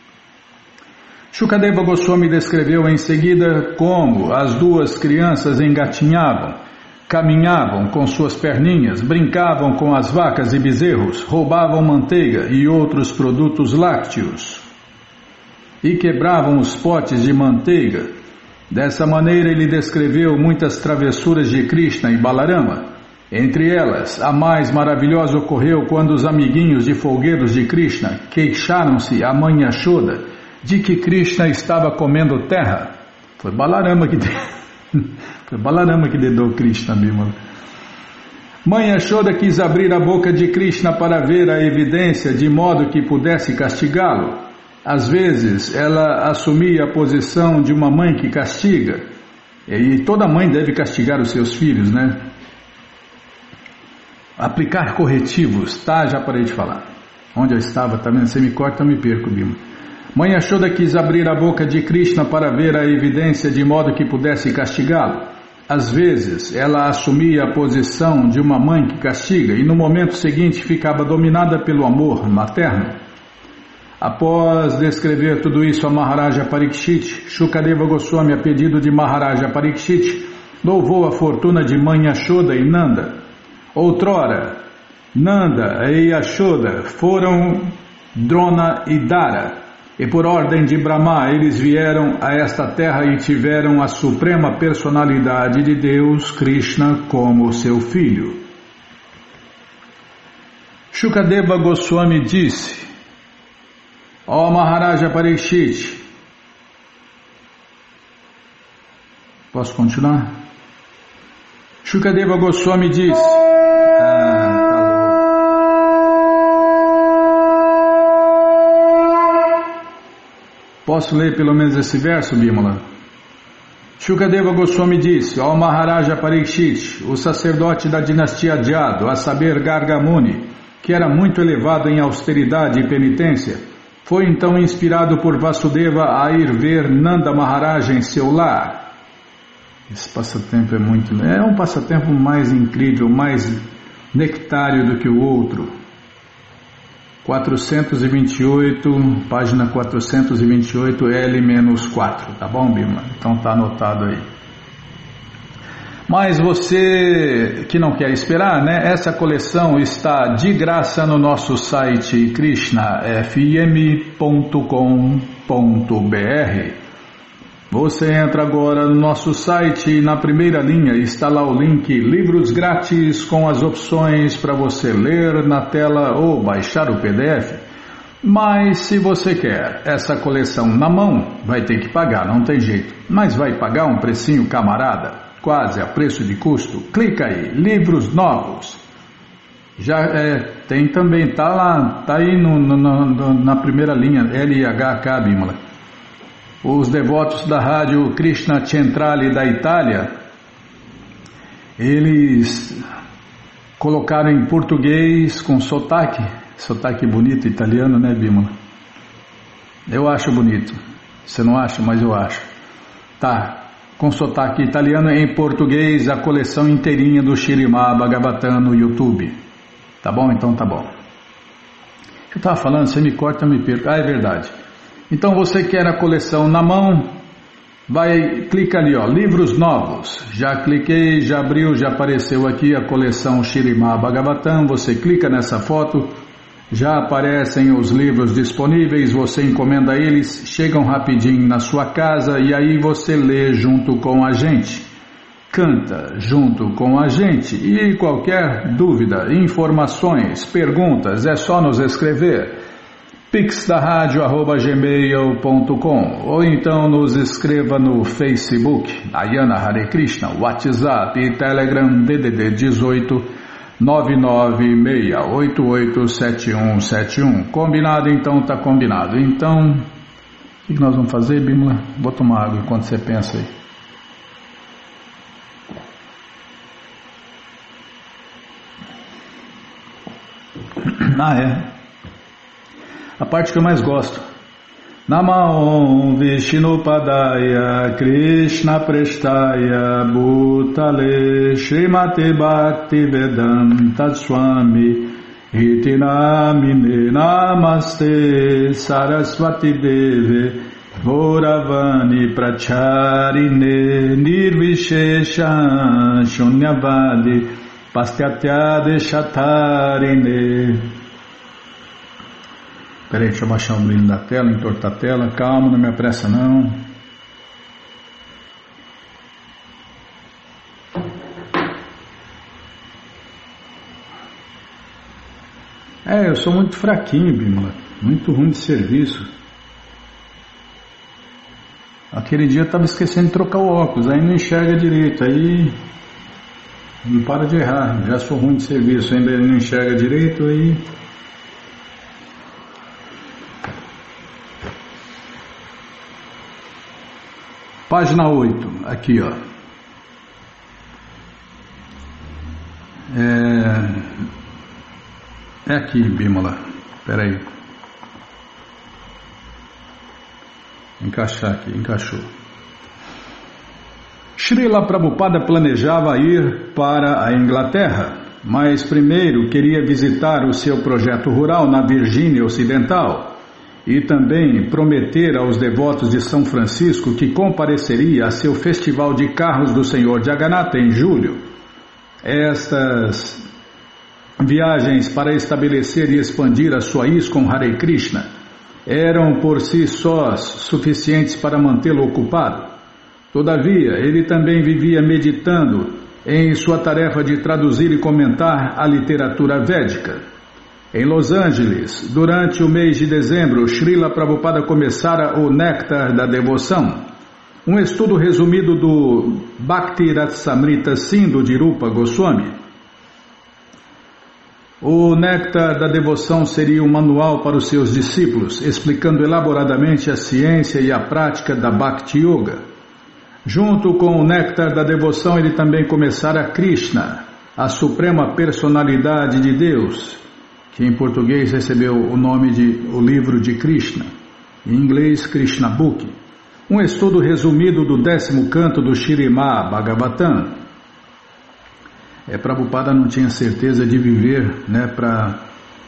Shukadeva Goswami descreveu em seguida como as duas crianças engatinhavam, caminhavam com suas perninhas, brincavam com as vacas e bezerros, roubavam manteiga e outros produtos lácteos e quebravam os potes de manteiga. Dessa maneira ele descreveu muitas travessuras de Krishna e Balarama. Entre elas, a mais maravilhosa ocorreu quando os amiguinhos de folguedos de Krishna queixaram-se à mãe Yashoda de que Krishna estava comendo terra. Foi Balarama que foi Balarama que dedou Krishna mesmo. Mãe Yashoda quis abrir a boca de Krishna para ver a evidência de modo que pudesse castigá-lo. Às vezes ela assumia a posição de uma mãe que castiga, e toda mãe deve castigar os seus filhos, né? Aplicar corretivos, tá? Já parei de falar. Onde eu estava, tá vendo? Você me corta, eu me perco, Bima. Mãe Yashoda quis abrir a boca de Krishna para ver a evidência de modo que pudesse castigá-lo. Às vezes, ela assumia a posição de uma mãe que castiga e no momento seguinte ficava dominada pelo amor materno. Após descrever tudo isso a Maharaja Parikshit, Shukadeva Goswami, a pedido de Maharaja Parikshit, louvou a fortuna de Mãe Yashoda e Nanda. Outrora, Nanda e Yashoda foram Drona e Dara. E por ordem de Brahma, eles vieram a esta terra e tiveram a suprema personalidade de Deus, Krishna, como seu filho. Shukadeva Goswami disse: ó oh, Maharaja Parikshit, posso continuar? Shukadeva Goswami disse: ah, Posso ler pelo menos esse verso, Bimala? Shukadeva Goswami disse: ó Maharaja Parikshit, o sacerdote da dinastia Jado, a saber Gargamuni, que era muito elevado em austeridade e penitência, foi então inspirado por Vasudeva a ir ver Nanda Maharaja em seu lar. Esse passatempo é muito... é um passatempo mais incrível, mais nectário do que o outro. quatrocentos e vinte e oito, página quatrocentos e vinte e oito, L quatro, tá bom, Bima? Então tá anotado aí. Mas você que não quer esperar, né? Essa coleção está de graça no nosso site krishna f m ponto com ponto b r. Você entra agora no nosso site e na primeira linha está lá o link Livros Grátis com as opções para você ler na tela ou baixar o P D F. Mas se você quer essa coleção na mão, vai ter que pagar, não tem jeito. Mas vai pagar um precinho camarada, quase a preço de custo. Clica aí, Livros Novos. Já é, tem também, tá lá, tá aí no, no, no, na primeira linha, L I H K, Bimala. Os devotos da rádio Krishna Centrale da Itália, eles colocaram em português com sotaque, sotaque bonito italiano, né, Bimala? Eu acho bonito, você não acha, mas eu acho. Tá, com sotaque italiano em português, a coleção inteirinha do Śrīmad Bhagavatam no YouTube. Tá bom? Então tá bom. Eu estava falando, você me corta, me perco. Ah, é verdade. Então você quer a coleção na mão, vai, clica ali, ó, livros novos. Já cliquei, já abriu, já apareceu aqui a coleção Śrīmad Bhagavatam. Você clica nessa foto, já aparecem os livros disponíveis, você encomenda eles, chegam rapidinho na sua casa e aí você lê junto com a gente. Canta junto com a gente e qualquer dúvida, informações, perguntas, é só nos escrever pix da rádio arroba gmail ponto com ou então nos escreva no Facebook, Ayana Hare Krishna, WhatsApp e Telegram D D D dezoito nove nove seis oito oito sete um sete um. Combinado? Então tá combinado. Então, o que nós vamos fazer, Bimala? Vou tomar água enquanto você pensa aí. Ah, é. A parte que eu mais gosto. Namaon Vishnupadaya Krishna Prestaya Bhutale Srimate Bhaktivedanta Swami Iti Namine Namaste Saraswati Deve Gauravani Pracharine Nirvishesha Shunyavadi Pastyatya Deshatarine. Peraí, deixa eu baixar o brilho da tela, entortar a tela. Calma, não me apressa não. É, eu sou muito fraquinho, Bimala. Muito ruim de serviço. Aquele dia eu estava esquecendo de trocar o óculos, aí não enxerga direito, aí não para de errar. Já sou ruim de serviço, ainda não enxerga direito, aí... Página oito, aqui ó. É, é aqui, Bimala. Espera aí. Encaixar aqui, encaixou. Srila Prabhupada planejava ir para a Inglaterra, mas primeiro queria visitar o seu projeto rural na Virgínia Ocidental. E também prometer aos devotos de São Francisco que compareceria a seu festival de carros do Senhor Jagannatha em julho. Estas viagens para estabelecer e expandir a sua ISKCON Hare Krishna eram por si sós suficientes para mantê-lo ocupado. Todavia, ele também vivia meditando em sua tarefa de traduzir e comentar a literatura védica. Em Los Angeles, durante o mês de dezembro, Srila Prabhupada começara o Néctar da Devoção, um estudo resumido do Bhakti Ratsamrita Sindhu de Rupa Goswami. O Néctar da Devoção seria um manual para os seus discípulos, explicando elaboradamente a ciência e a prática da Bhakti Yoga. Junto com o Néctar da Devoção, ele também começara Krishna, a suprema personalidade de Deus, que em português recebeu o nome de O Livro de Krishna, em inglês Krishna Book, um estudo resumido do décimo canto do Śrīmad Bhagavatam. É, Prabhupada não tinha certeza de viver, né, para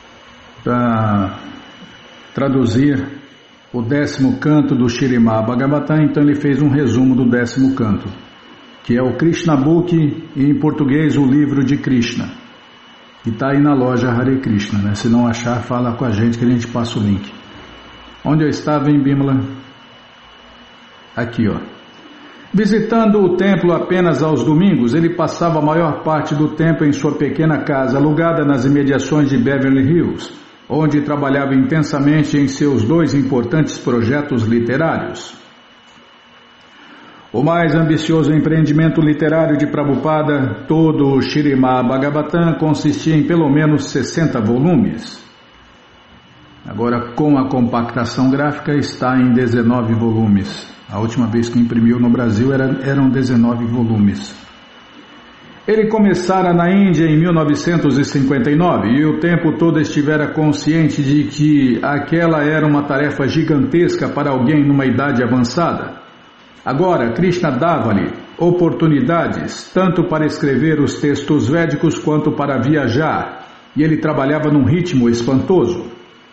traduzir o décimo canto do Śrīmad Bhagavatam, então ele fez um resumo do décimo canto, que é o Krishna Book e em português O Livro de Krishna. E está aí na loja Hare Krishna, né? Se não achar, fala com a gente que a gente passa o link. Onde eu estava em Bimala? Aqui, ó. Visitando o templo apenas aos domingos, ele passava a maior parte do tempo em sua pequena casa, alugada nas imediações de Beverly Hills, onde trabalhava intensamente em seus dois importantes projetos literários. O mais ambicioso empreendimento literário de Prabhupada, todo o Śrīmad Bhagavatam, consistia em pelo menos sessenta volumes. Agora, com a compactação gráfica, está em dezenove volumes. A última vez que imprimiu no Brasil era, eram dezenove volumes. Ele começara na Índia em mil novecentos e cinquenta e nove e o tempo todo estivera consciente de que aquela era uma tarefa gigantesca para alguém numa idade avançada. Agora, Krishna dava-lhe oportunidades tanto para escrever os textos védicos quanto para viajar, e ele trabalhava num ritmo espantoso.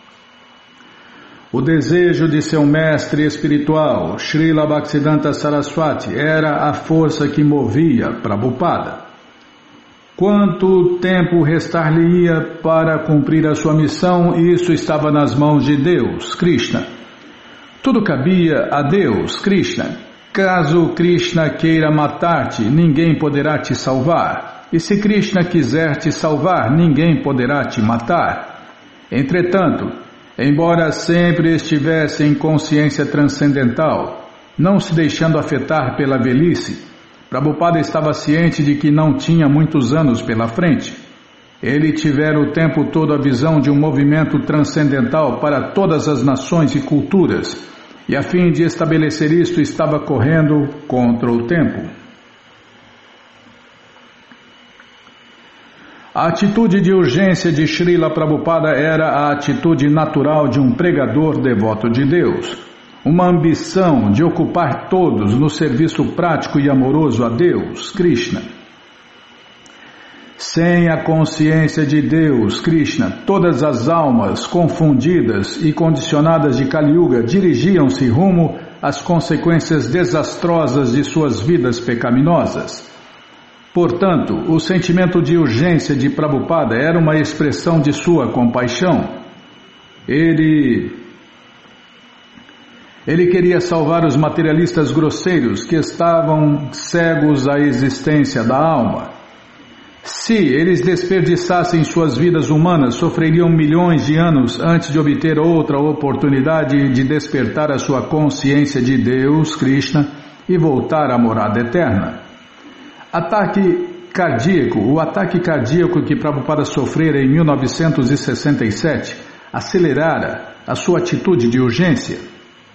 O desejo de seu mestre espiritual, Srila Bhaktisiddhanta Saraswati, era a força que movia Prabhupada. Quanto tempo restar-lhe-ia para cumprir a sua missão, isso estava nas mãos de Deus, Krishna. Tudo cabia a Deus, Krishna. Caso Krishna queira matar-te, ninguém poderá te salvar. E se Krishna quiser te salvar, ninguém poderá te matar. Entretanto, embora sempre estivesse em consciência transcendental, não se deixando afetar pela velhice, Prabhupada estava ciente de que não tinha muitos anos pela frente. Ele tivera o tempo todo a visão de um movimento transcendental para todas as nações e culturas, e a fim de estabelecer isto estava correndo contra o tempo. A atitude de urgência de Srila Prabhupada era a atitude natural de um pregador devoto de Deus. Uma ambição de ocupar todos no serviço prático e amoroso a Deus, Krishna. Sem a consciência de Deus, Krishna, todas as almas confundidas e condicionadas de Kali Yuga dirigiam-se rumo às consequências desastrosas de suas vidas pecaminosas. Portanto, o sentimento de urgência de Prabhupada era uma expressão de sua compaixão. Ele... Ele queria salvar os materialistas grosseiros que estavam cegos à existência da alma. Se eles desperdiçassem suas vidas humanas, sofreriam milhões de anos antes de obter outra oportunidade de despertar a sua consciência de Deus, Krishna, e voltar à morada eterna. Ataque cardíaco. O ataque cardíaco que Prabhupada sofrera em mil novecentos e sessenta e sete acelerara a sua atitude de urgência.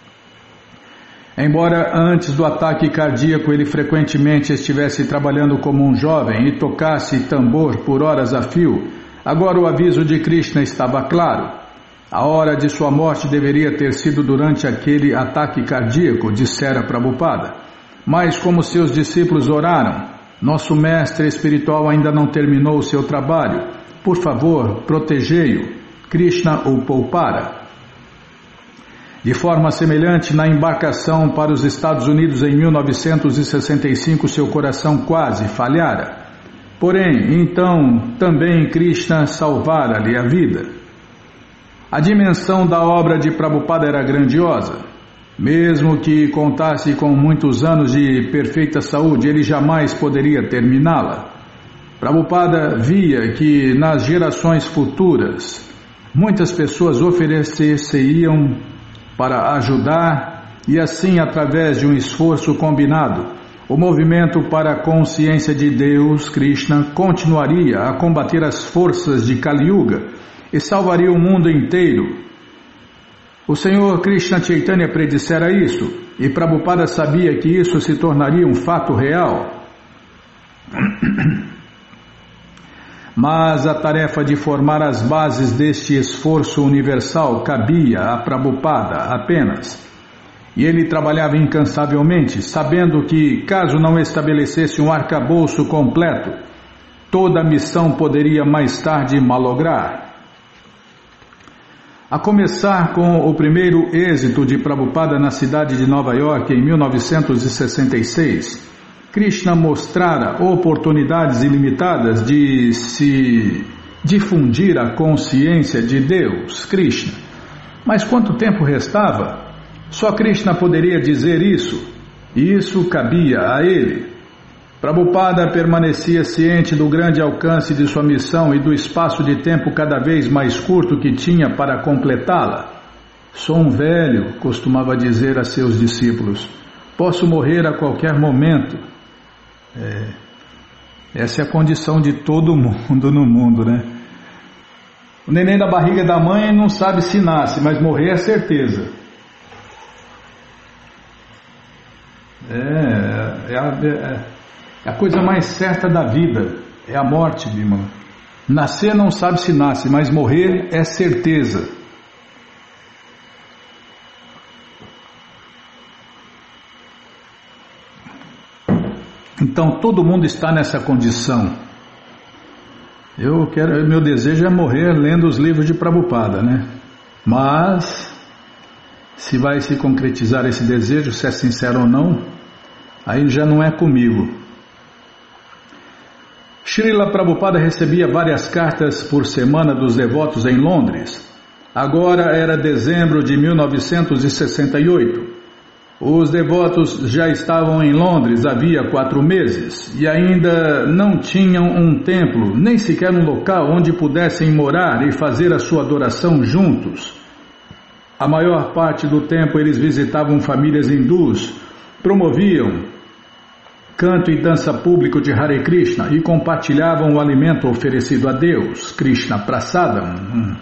Embora antes do ataque cardíaco ele frequentemente estivesse trabalhando como um jovem e tocasse tambor por horas a fio, agora o aviso de Krishna estava claro. A hora de sua morte deveria ter sido durante aquele ataque cardíaco, dissera Prabhupada. Mas como seus discípulos oraram, nosso mestre espiritual ainda não terminou o seu trabalho. Por favor, protegei-o. Krishna o poupara. De forma semelhante, na embarcação para os Estados Unidos em mil novecentos e sessenta e cinco, seu coração quase falhara. Porém, então, também Krishna salvara-lhe a vida. A dimensão da obra de Prabhupada era grandiosa. Mesmo que contasse com muitos anos de perfeita saúde, ele jamais poderia terminá-la. Prabhupada via que nas gerações futuras, muitas pessoas ofereceriam para ajudar e assim, através de um esforço combinado, o movimento para a consciência de Deus, Krishna, continuaria a combater as forças de Kali Yuga e salvaria o mundo inteiro. O Senhor Krishna Chaitanya predissera isso, e Prabhupada sabia que isso se tornaria um fato real. Mas a tarefa de formar as bases deste esforço universal cabia a Prabhupada apenas. E ele trabalhava incansavelmente, sabendo que, caso não estabelecesse um arcabouço completo, toda a missão poderia mais tarde malograr. A começar com o primeiro êxito de Prabhupada na cidade de Nova York em mil novecentos e sessenta e seis, Krishna mostrara oportunidades ilimitadas de se difundir a consciência de Deus, Krishna. Mas quanto tempo restava? Só Krishna poderia dizer isso, e isso cabia a ele. Prabhupada permanecia ciente do grande alcance de sua missão e do espaço de tempo cada vez mais curto que tinha para completá-la. Sou um velho, costumava dizer a seus discípulos. Posso morrer a qualquer momento. É, essa é a condição de todo mundo no mundo, né? O neném da barriga da mãe não sabe se nasce, mas morrer é certeza. É, é, a, é a coisa mais certa da vida, é a morte, Bimala. Nascer não sabe se nasce, mas morrer é certeza. Então todo mundo está nessa condição. Eu quero, meu desejo é morrer lendo os livros de Prabhupada, né? Mas se vai se concretizar esse desejo, se é sincero ou não, aí já não é comigo. Srila Prabhupada recebia várias cartas por semana dos devotos em Londres. Agora era dezembro de mil novecentos e sessenta e oito. Os devotos já estavam em Londres havia quatro meses e ainda não tinham um templo, nem sequer um local onde pudessem morar e fazer a sua adoração juntos. A maior parte do tempo eles visitavam famílias hindus, promoviam canto e dança público de Hare Krishna e compartilhavam o alimento oferecido a Deus, Krishna Prasadam.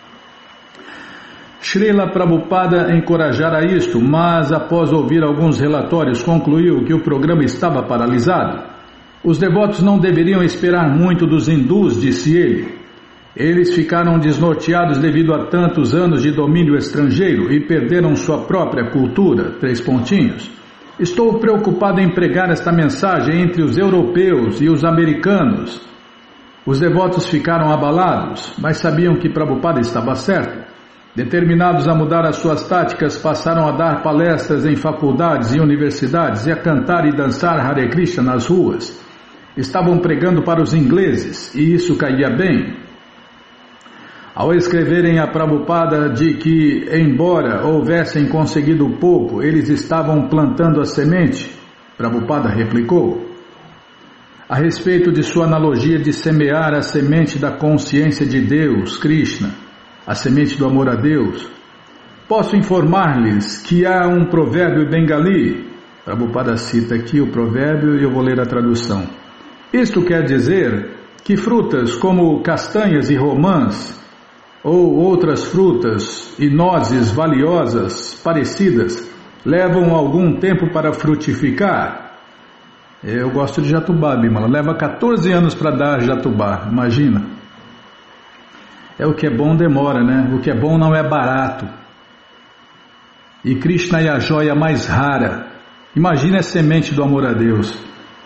Srila Prabhupada encorajara isto, mas após ouvir alguns relatórios concluiu que o programa estava paralisado. Os devotos não deveriam esperar muito dos hindus, disse ele. Eles ficaram desnorteados devido a tantos anos de domínio estrangeiro e perderam sua própria cultura. Três pontinhos. Estou preocupado em pregar esta mensagem entre os europeus e os americanos. Os devotos ficaram abalados, mas sabiam que Prabhupada estava certo. Determinados a mudar as suas táticas, passaram a dar palestras em faculdades e universidades e a cantar e dançar Hare Krishna nas ruas. Estavam pregando para os ingleses, e isso caía bem. Ao escreverem a Prabhupada de que, embora houvessem conseguido pouco, eles estavam plantando a semente, Prabhupada replicou. A respeito de sua analogia de semear a semente da consciência de Deus, Krishna, a semente do amor a Deus, posso informar-lhes que há um provérbio bengali. Prabhupada cita aqui o provérbio e eu vou ler a tradução. Isto quer dizer que frutas como castanhas e romãs ou outras frutas e nozes valiosas parecidas levam algum tempo para frutificar. Eu gosto de jatubá, Bimala. Leva quatorze anos para dar jatubá, imagina. É o que é bom demora, né? O que é bom não é barato. E Krishna é a joia mais rara. Imagina a semente do amor a Deus.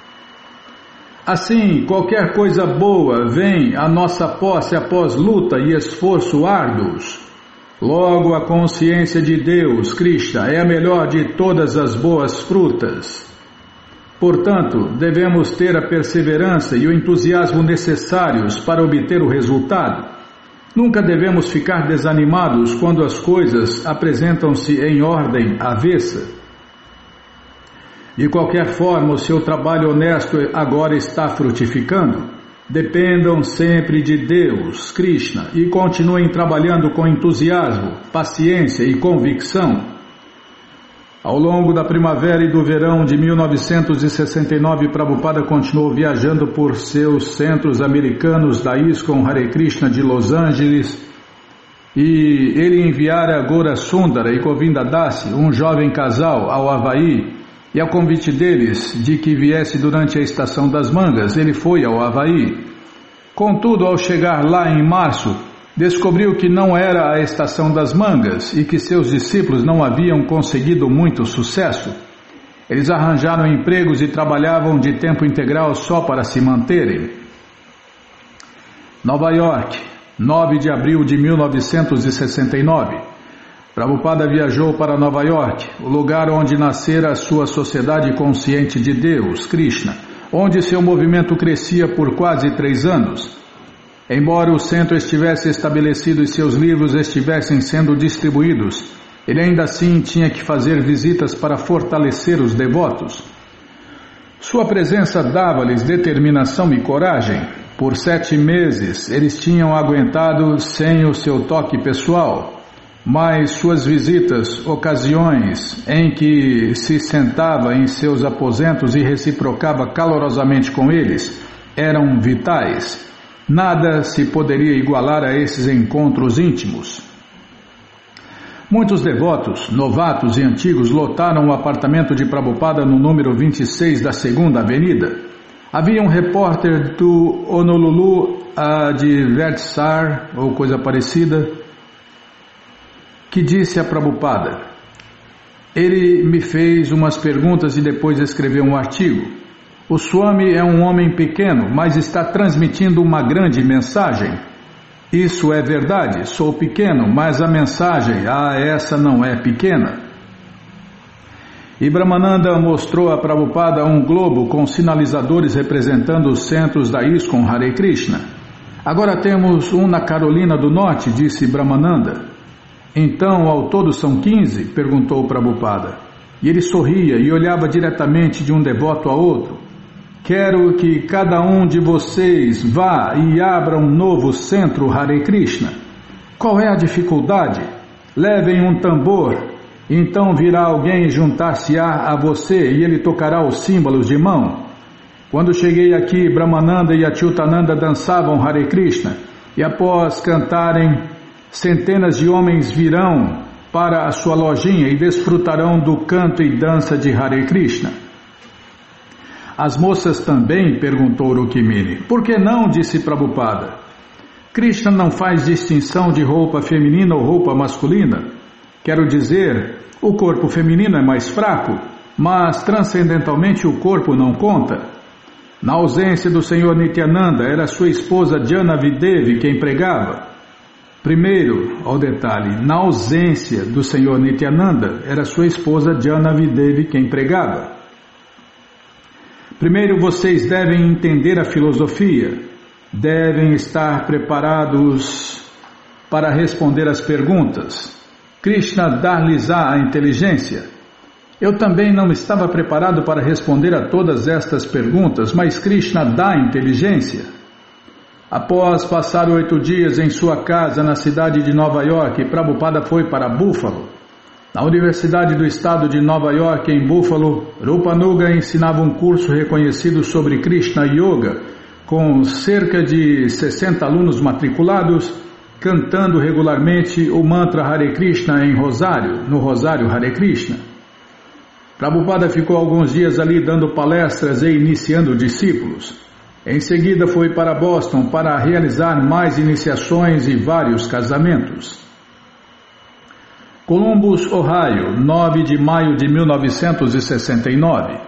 Assim, qualquer coisa boa vem à nossa posse após luta e esforço árduos. Logo, a consciência de Deus, Krishna, é a melhor de todas as boas frutas. Portanto, devemos ter a perseverança e o entusiasmo necessários para obter o resultado. Nunca devemos ficar desanimados quando as coisas apresentam-se em ordem avessa. De qualquer forma, o seu trabalho honesto agora está frutificando. Dependam sempre de Deus, Krishna, e continuem trabalhando com entusiasmo, paciência e convicção. Ao longo da primavera e do verão de mil novecentos e sessenta e nove, Prabhupada continuou viajando por seus centros americanos da ISKCON Hare Krishna de Los Angeles e ele enviara Gaura Sundara e Govinda Dasi, um jovem casal, ao Havaí, e a convite deles de que viesse durante a estação das mangas, ele foi ao Havaí. Contudo, ao chegar lá em março, descobriu que não era a estação das mangas e que seus discípulos não haviam conseguido muito sucesso. Eles arranjaram empregos e trabalhavam de tempo integral só para se manterem. Nova York, nove de abril de mil novecentos e sessenta e nove. Prabhupada viajou para Nova York, o lugar onde nascera a sua sociedade consciente de Deus, Krishna, onde seu movimento crescia por quase três anos. Embora o centro estivesse estabelecido e seus livros estivessem sendo distribuídos, ele ainda assim tinha que fazer visitas para fortalecer os devotos. Sua presença dava-lhes determinação e coragem. Por sete meses eles tinham aguentado sem o seu toque pessoal. mas suas visitas, ocasiões em que se sentava em seus aposentos e reciprocava calorosamente com eles, eram vitais. Nada se poderia igualar a esses encontros íntimos. Muitos devotos, novatos e antigos lotaram o apartamento de Prabhupada no número vinte e seis da Segunda Avenida. Havia um repórter do Honolulu Advertisar, ou coisa parecida, que disse a Prabhupada: ele me fez umas perguntas e depois escreveu um artigo. O Swami é um homem pequeno, mas está transmitindo uma grande mensagem. Isso é verdade, sou pequeno, mas a mensagem, ah, essa não é pequena. E Brahmananda mostrou a Prabhupada um globo com sinalizadores representando os centros da ISKCON Hare Krishna. Agora temos um na Carolina do Norte, disse Brahmananda. Então, ao todo são quinze? Perguntou Prabhupada. E ele sorria e olhava diretamente de um devoto a outro. Quero que cada um de vocês vá e abra um novo centro Hare Krishna. Qual é a dificuldade? Levem um tambor, então virá alguém juntar-se-á a você e ele tocará os símbolos de mão. Quando cheguei aqui, Brahmananda e Achyutananda dançavam Hare Krishna, e após cantarem, centenas de homens virão para a sua lojinha e desfrutarão do canto e dança de Hare Krishna. As moças também? Perguntou Rukmini. Por que não? Disse Prabhupada. Krishna não faz distinção de roupa feminina ou roupa masculina. Quero dizer, o corpo feminino é mais fraco, mas transcendentalmente o corpo não conta. Na ausência do Senhor Nityananda, era sua esposa Janavi quem pregava. Primeiro, ao detalhe, na ausência do Senhor Nityananda, era sua esposa Janavi quem pregava. Primeiro, vocês devem entender a filosofia, devem estar preparados para responder as perguntas. Krishna dar-lhes-á a inteligência. Eu também não estava preparado para responder a todas estas perguntas, mas Krishna dá inteligência. Após passar oito dias em sua casa na cidade de Nova York, Prabhupada foi para Buffalo. Na Universidade do Estado de Nova York, em Buffalo, Rupanuga ensinava um curso reconhecido sobre Krishna Yoga, com cerca de sessenta alunos matriculados, cantando regularmente o mantra Hare Krishna em Rosário, no Rosário Hare Krishna. Prabhupada ficou alguns dias ali dando palestras e iniciando discípulos. Em seguida foi para Boston para realizar mais iniciações e vários casamentos. Columbus, Ohio, nove de maio de mil novecentos e sessenta e nove.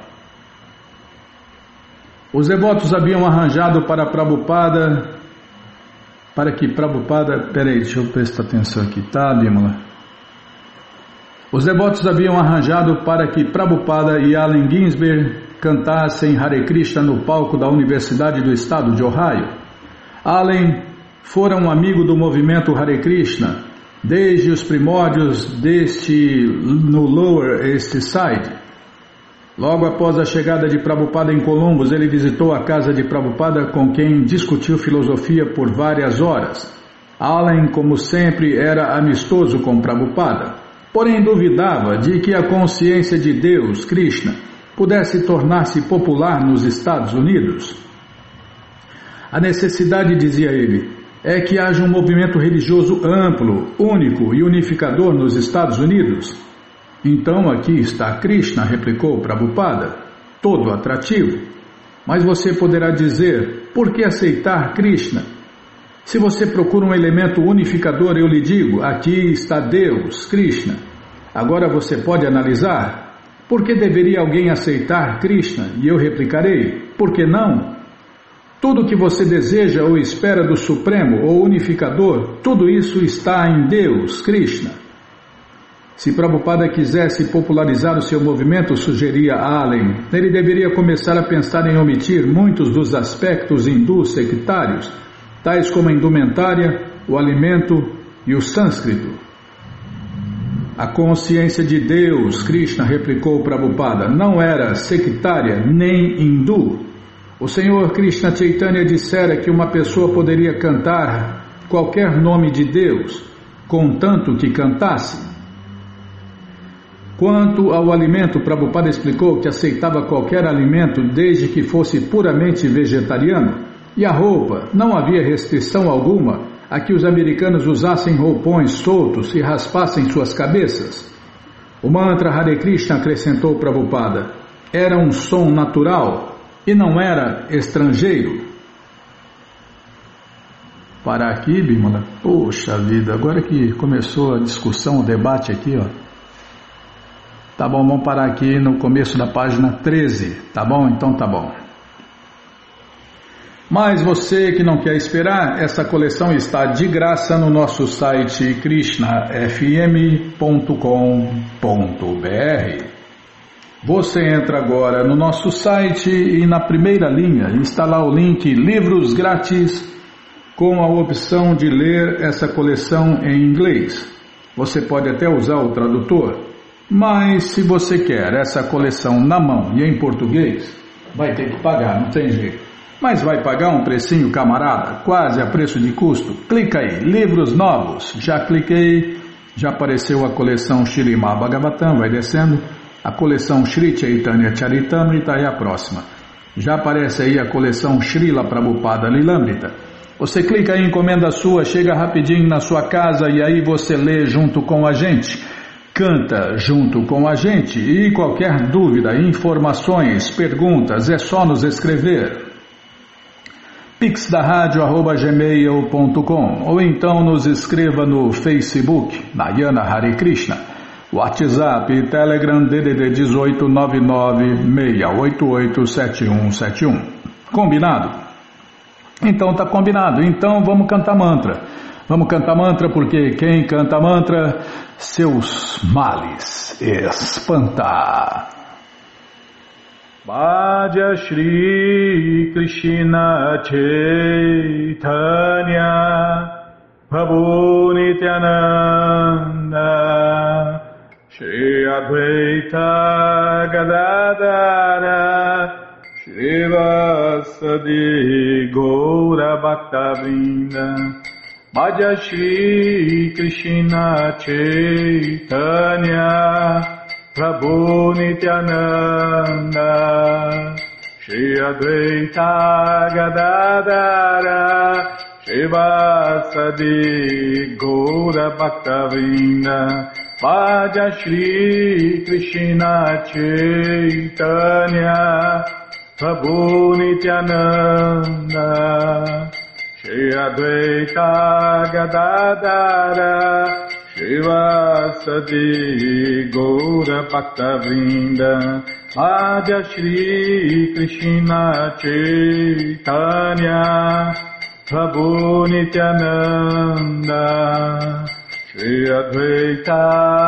Os devotos haviam arranjado para Prabhupada, para que Prabhupada, peraí, deixa eu prestar atenção aqui, tá, Bímola? Os devotos haviam arranjado para que Prabhupada e Allen Ginsberg cantassem Hare Krishna no palco da Universidade do Estado de Ohio. Allen fora um amigo do movimento Hare Krishna desde os primórdios deste no Lower East Side. Logo após a chegada de Prabhupada em Columbus, ele visitou a casa de Prabhupada, com quem discutiu filosofia por várias horas. Allen, como sempre, era amistoso com Prabhupada, porém duvidava de que a consciência de Deus, Krishna, pudesse tornar-se popular nos Estados Unidos. A necessidade, dizia ele, é que haja um movimento religioso amplo, único e unificador nos Estados Unidos. Então aqui está Krishna, replicou Prabhupada, todo atrativo. Mas você poderá dizer, por que aceitar Krishna? Se você procura um elemento unificador, eu lhe digo, aqui está Deus, Krishna. Agora você pode analisar, por que deveria alguém aceitar Krishna? E eu replicarei, por que não? Tudo que você deseja ou espera do Supremo ou Unificador, tudo isso está em Deus, Krishna. Se Prabhupada quisesse popularizar o seu movimento, sugeria Allen, ele deveria começar a pensar em omitir muitos dos aspectos hindus sectários, tais como a indumentária, o alimento e o sânscrito. A consciência de Deus, Krishna, replicou Prabhupada, não era sectária nem hindu. O Senhor Krishna Chaitanya dissera que uma pessoa poderia cantar qualquer nome de Deus, contanto que cantasse. Quanto ao alimento, Prabhupada explicou que aceitava qualquer alimento desde que fosse puramente vegetariano. E a roupa, não havia restrição alguma a que os americanos usassem roupões soltos e raspassem suas cabeças. O mantra Hare Krishna, acrescentou Prabhupada, era um som natural e não era estrangeiro. Parar aqui, Bimala? Poxa vida, agora que começou a discussão, o debate aqui, ó. Tá bom, vamos parar aqui no começo da página treze, tá bom? Então tá bom. Mas você que não quer esperar, essa coleção está de graça no nosso site krishna f m ponto com ponto b r. Você entra agora no nosso site e na primeira linha está lá o link Livros Grátis com a opção de ler essa coleção em inglês. Você pode até usar o tradutor, mas se você quer essa coleção na mão e em português, vai ter que pagar, não tem jeito. Mas vai pagar um precinho, camarada, quase a preço de custo? Clica aí, livros novos. Já cliquei, já apareceu a coleção Śrīmad Bhagavatam, vai descendo. A coleção Shri Chaitanya Charitamrita é a próxima. Já aparece aí a coleção Srila Prabhupada Lilamrita. Você clica aí, encomenda a sua, chega rapidinho na sua casa e aí você lê junto com a gente. Canta junto com a gente e qualquer dúvida, informações, perguntas, é só nos escrever. pix da rádio arroba gmail ponto com ou então nos escreva no Facebook, Nayana Hare Krishna, WhatsApp e Telegram D D D dezoito nove nove seis oito oito sete um sete um. Combinado? Então tá combinado, então vamos cantar mantra. Vamos cantar mantra porque quem canta mantra, seus males espanta. Bhaja Shri Krishna Chaitanya Prabhu Nityananda Shri Advaita Gadadara Shri Vasadi Gaura Bhaktavrinda Bhaja Shri Krishna Chaitanya Prabhu Nityananda Shri Advaita Gadadara Shri Vasadi Gaura Bhaktavrinda Bhaja Shri Krishna Chaitanya Prabhu Nityananda Shri Advaita Gadadara Shri Vasadi Gaura Bhaktavrinda Bhaja Shri Krishna Chaitanya Prabhu Nityananda Shri Advaita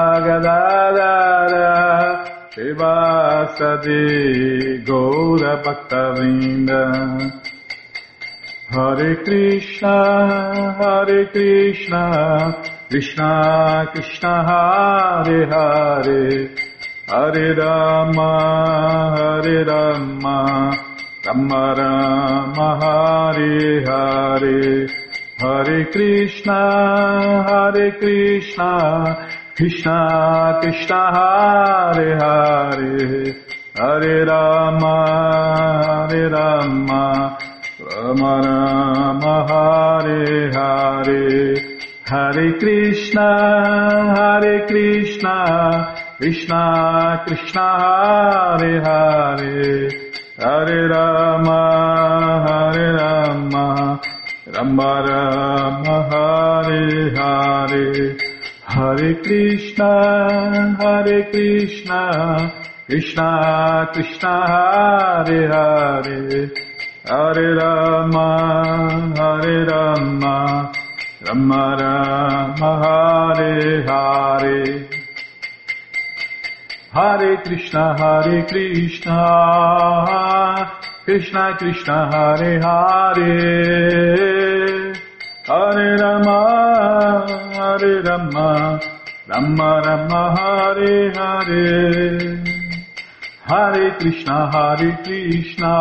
Gadadara Shri Vasadi Gaura Bhaktavrinda. Hare Krishna, Hare Krishna, Krishna Krishna Hare Hare, Hare Rama, Hare Rama, Rama Rama Hare Hare, Hare Krishna, Hare Krishna, Krishna Krishna Hare Hare, Hare Rama, Hare Rama, Rama Rama Hare Hare, Hare Krishna, Hare Krishna, Krishna Krishna Hare Hare, Hare Rama, Hare Rama, Rama Rama Hare Hare, Hare Krishna, Hare Krishna, Krishna Krishna Hare Hare, Hare Rama, Hare Rama, Rama Rama Hare Hare, Hare Krishna, Hare Krishna, Krishna Krishna Hare Hare, Hare Rama, Hare Rama, Rama Rama Hare Hare, Hare Krishna, Hare Krishna,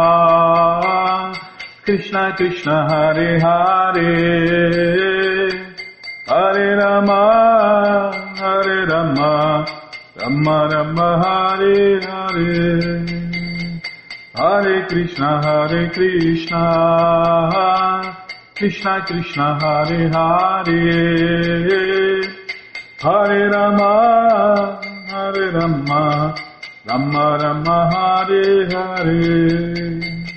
Krishna Krishna Hare Hare, Hare Rama, Hare Rama, Rama Rama, Hare Hare, Hare Krishna, Hare Krishna, Krishna Krishna, Hare Hare, Hare Rama, Hare Rama, Rama Rama, Hare Hare,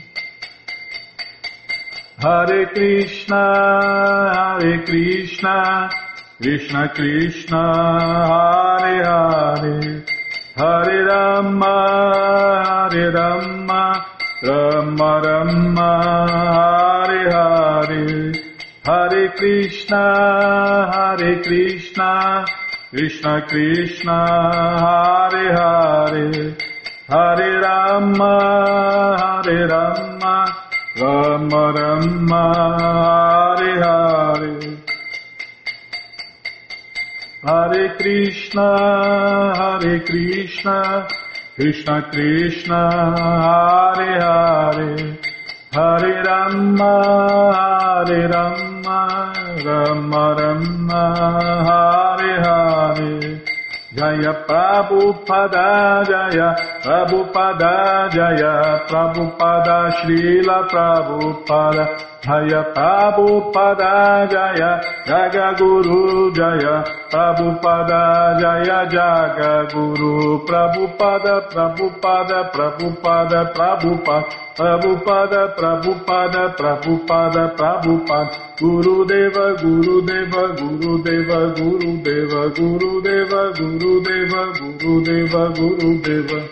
Hare Krishna, Hare Krishna, Krishna Krishna, Hare Hare, Hare Rama, Hare Rama, Rama Rama, Hare Hare, Hare Krishna, Hare Krishna, Krishna Krishna, Hare Hare, Hare Rama, Hare Rama, Rama Rama, Hare Hare, Hare Krishna, Hare Krishna, Krishna Krishna, Hare Hare, Hare Rama, Hare Rama, Rama Rama, Hare Hare, Jaya Prabhupada, Jaya Prabhupada, Jaya Prabhupada, Srila Prabhupada, Jaya Prabhupada, Jaya Jaga Guru, Jaya Prabhupada, Jaya Jaga Guru, Prabhupada, Prabhupada, Prabhupada, Prabhupada, Prabhupada, Prabhupada, Prabhupada, Prabhupada, Guru Deva, Guru Deva, Guru Deva, Guru Deva, Guru Deva, Guru Deva, Guru Deva, Guru Deva.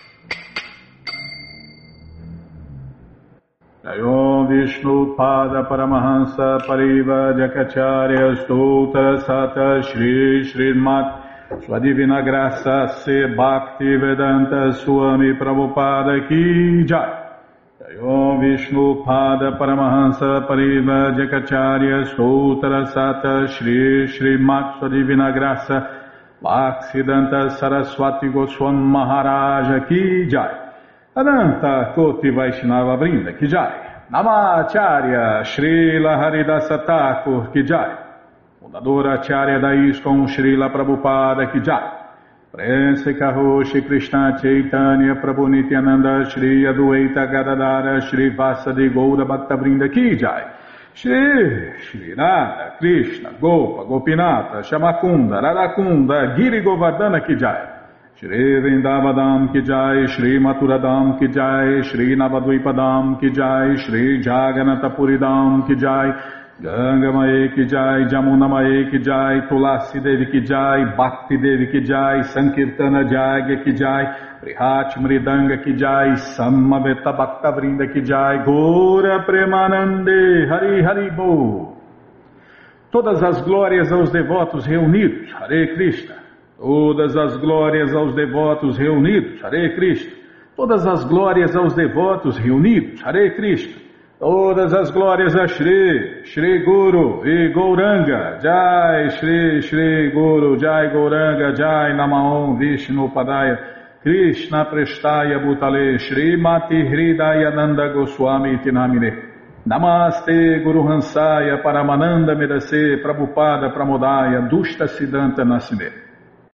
Jayom Vishnu Pada Paramahansa Pariva Jakacharya Stoutra Sata Shri Srimat Sua Divina Graça Se Bhakti Vedanta Swami Prabhupada Ki Jai. Jayom Vishnu Pada Paramahansa Pariva Jakacharya Stoutra Sata Shri Srimat Sua Divina Graça Bhaktivedanta Saraswati Goswami Maharaja Ki Jai. Ananta Koti Vaishnava Vrinda Ki Jai. Namacharya Srila Haridasa Thakur Ki Jai. Fundadora Acharya da ISKCON Srila Prabhupada Ki Jai. Prense Karoshi Krishna Chaitanya Prabhu Nityananda Shri Adueita Gadadara Shri Vasadi Goura Bhakta Vrinda Ki Jai. Shri Shri Radha Krishna Gopa Gopinata Shamakunda Radakunda Giri Govardhana Ki Jai. Shri Vrindavadam Ki Jai, Shri Maturadam Ki Jai, Shri Navadvipadam Ki Jai, Shri Jaganatapuridam Ki Jai, Gangamae Ki Jai, Jamunamae Ki Jai, Tulasi Devi Ki Jai, Bhakti Devi Ki Jai, Sankirtana Jagya Ki Jai, Prihat Mridanga Ki Jai, Samaveta Bhakta Vrinda Ki Jai, Gora Premanande, Hari Hari Bo. Todas as glórias aos devotos reunidos, Hare Krishna. Todas as glórias aos devotos reunidos, Hare Krishna. Todas as glórias aos devotos reunidos, Hare Krishna. Todas as glórias a Shri, Shri Guru e Gauranga, Jai Shri, Shri Guru, Jai Gauranga, Jai Namaon Vishnu Padaya, Krishna Prestaya Bhutale, Shri Mati Hridaya Nanda Goswami Tinamine. Namaste Guru Hansaya Paramananda Medase Prabhupada Pramodaya Dushta Siddhanta Nasine.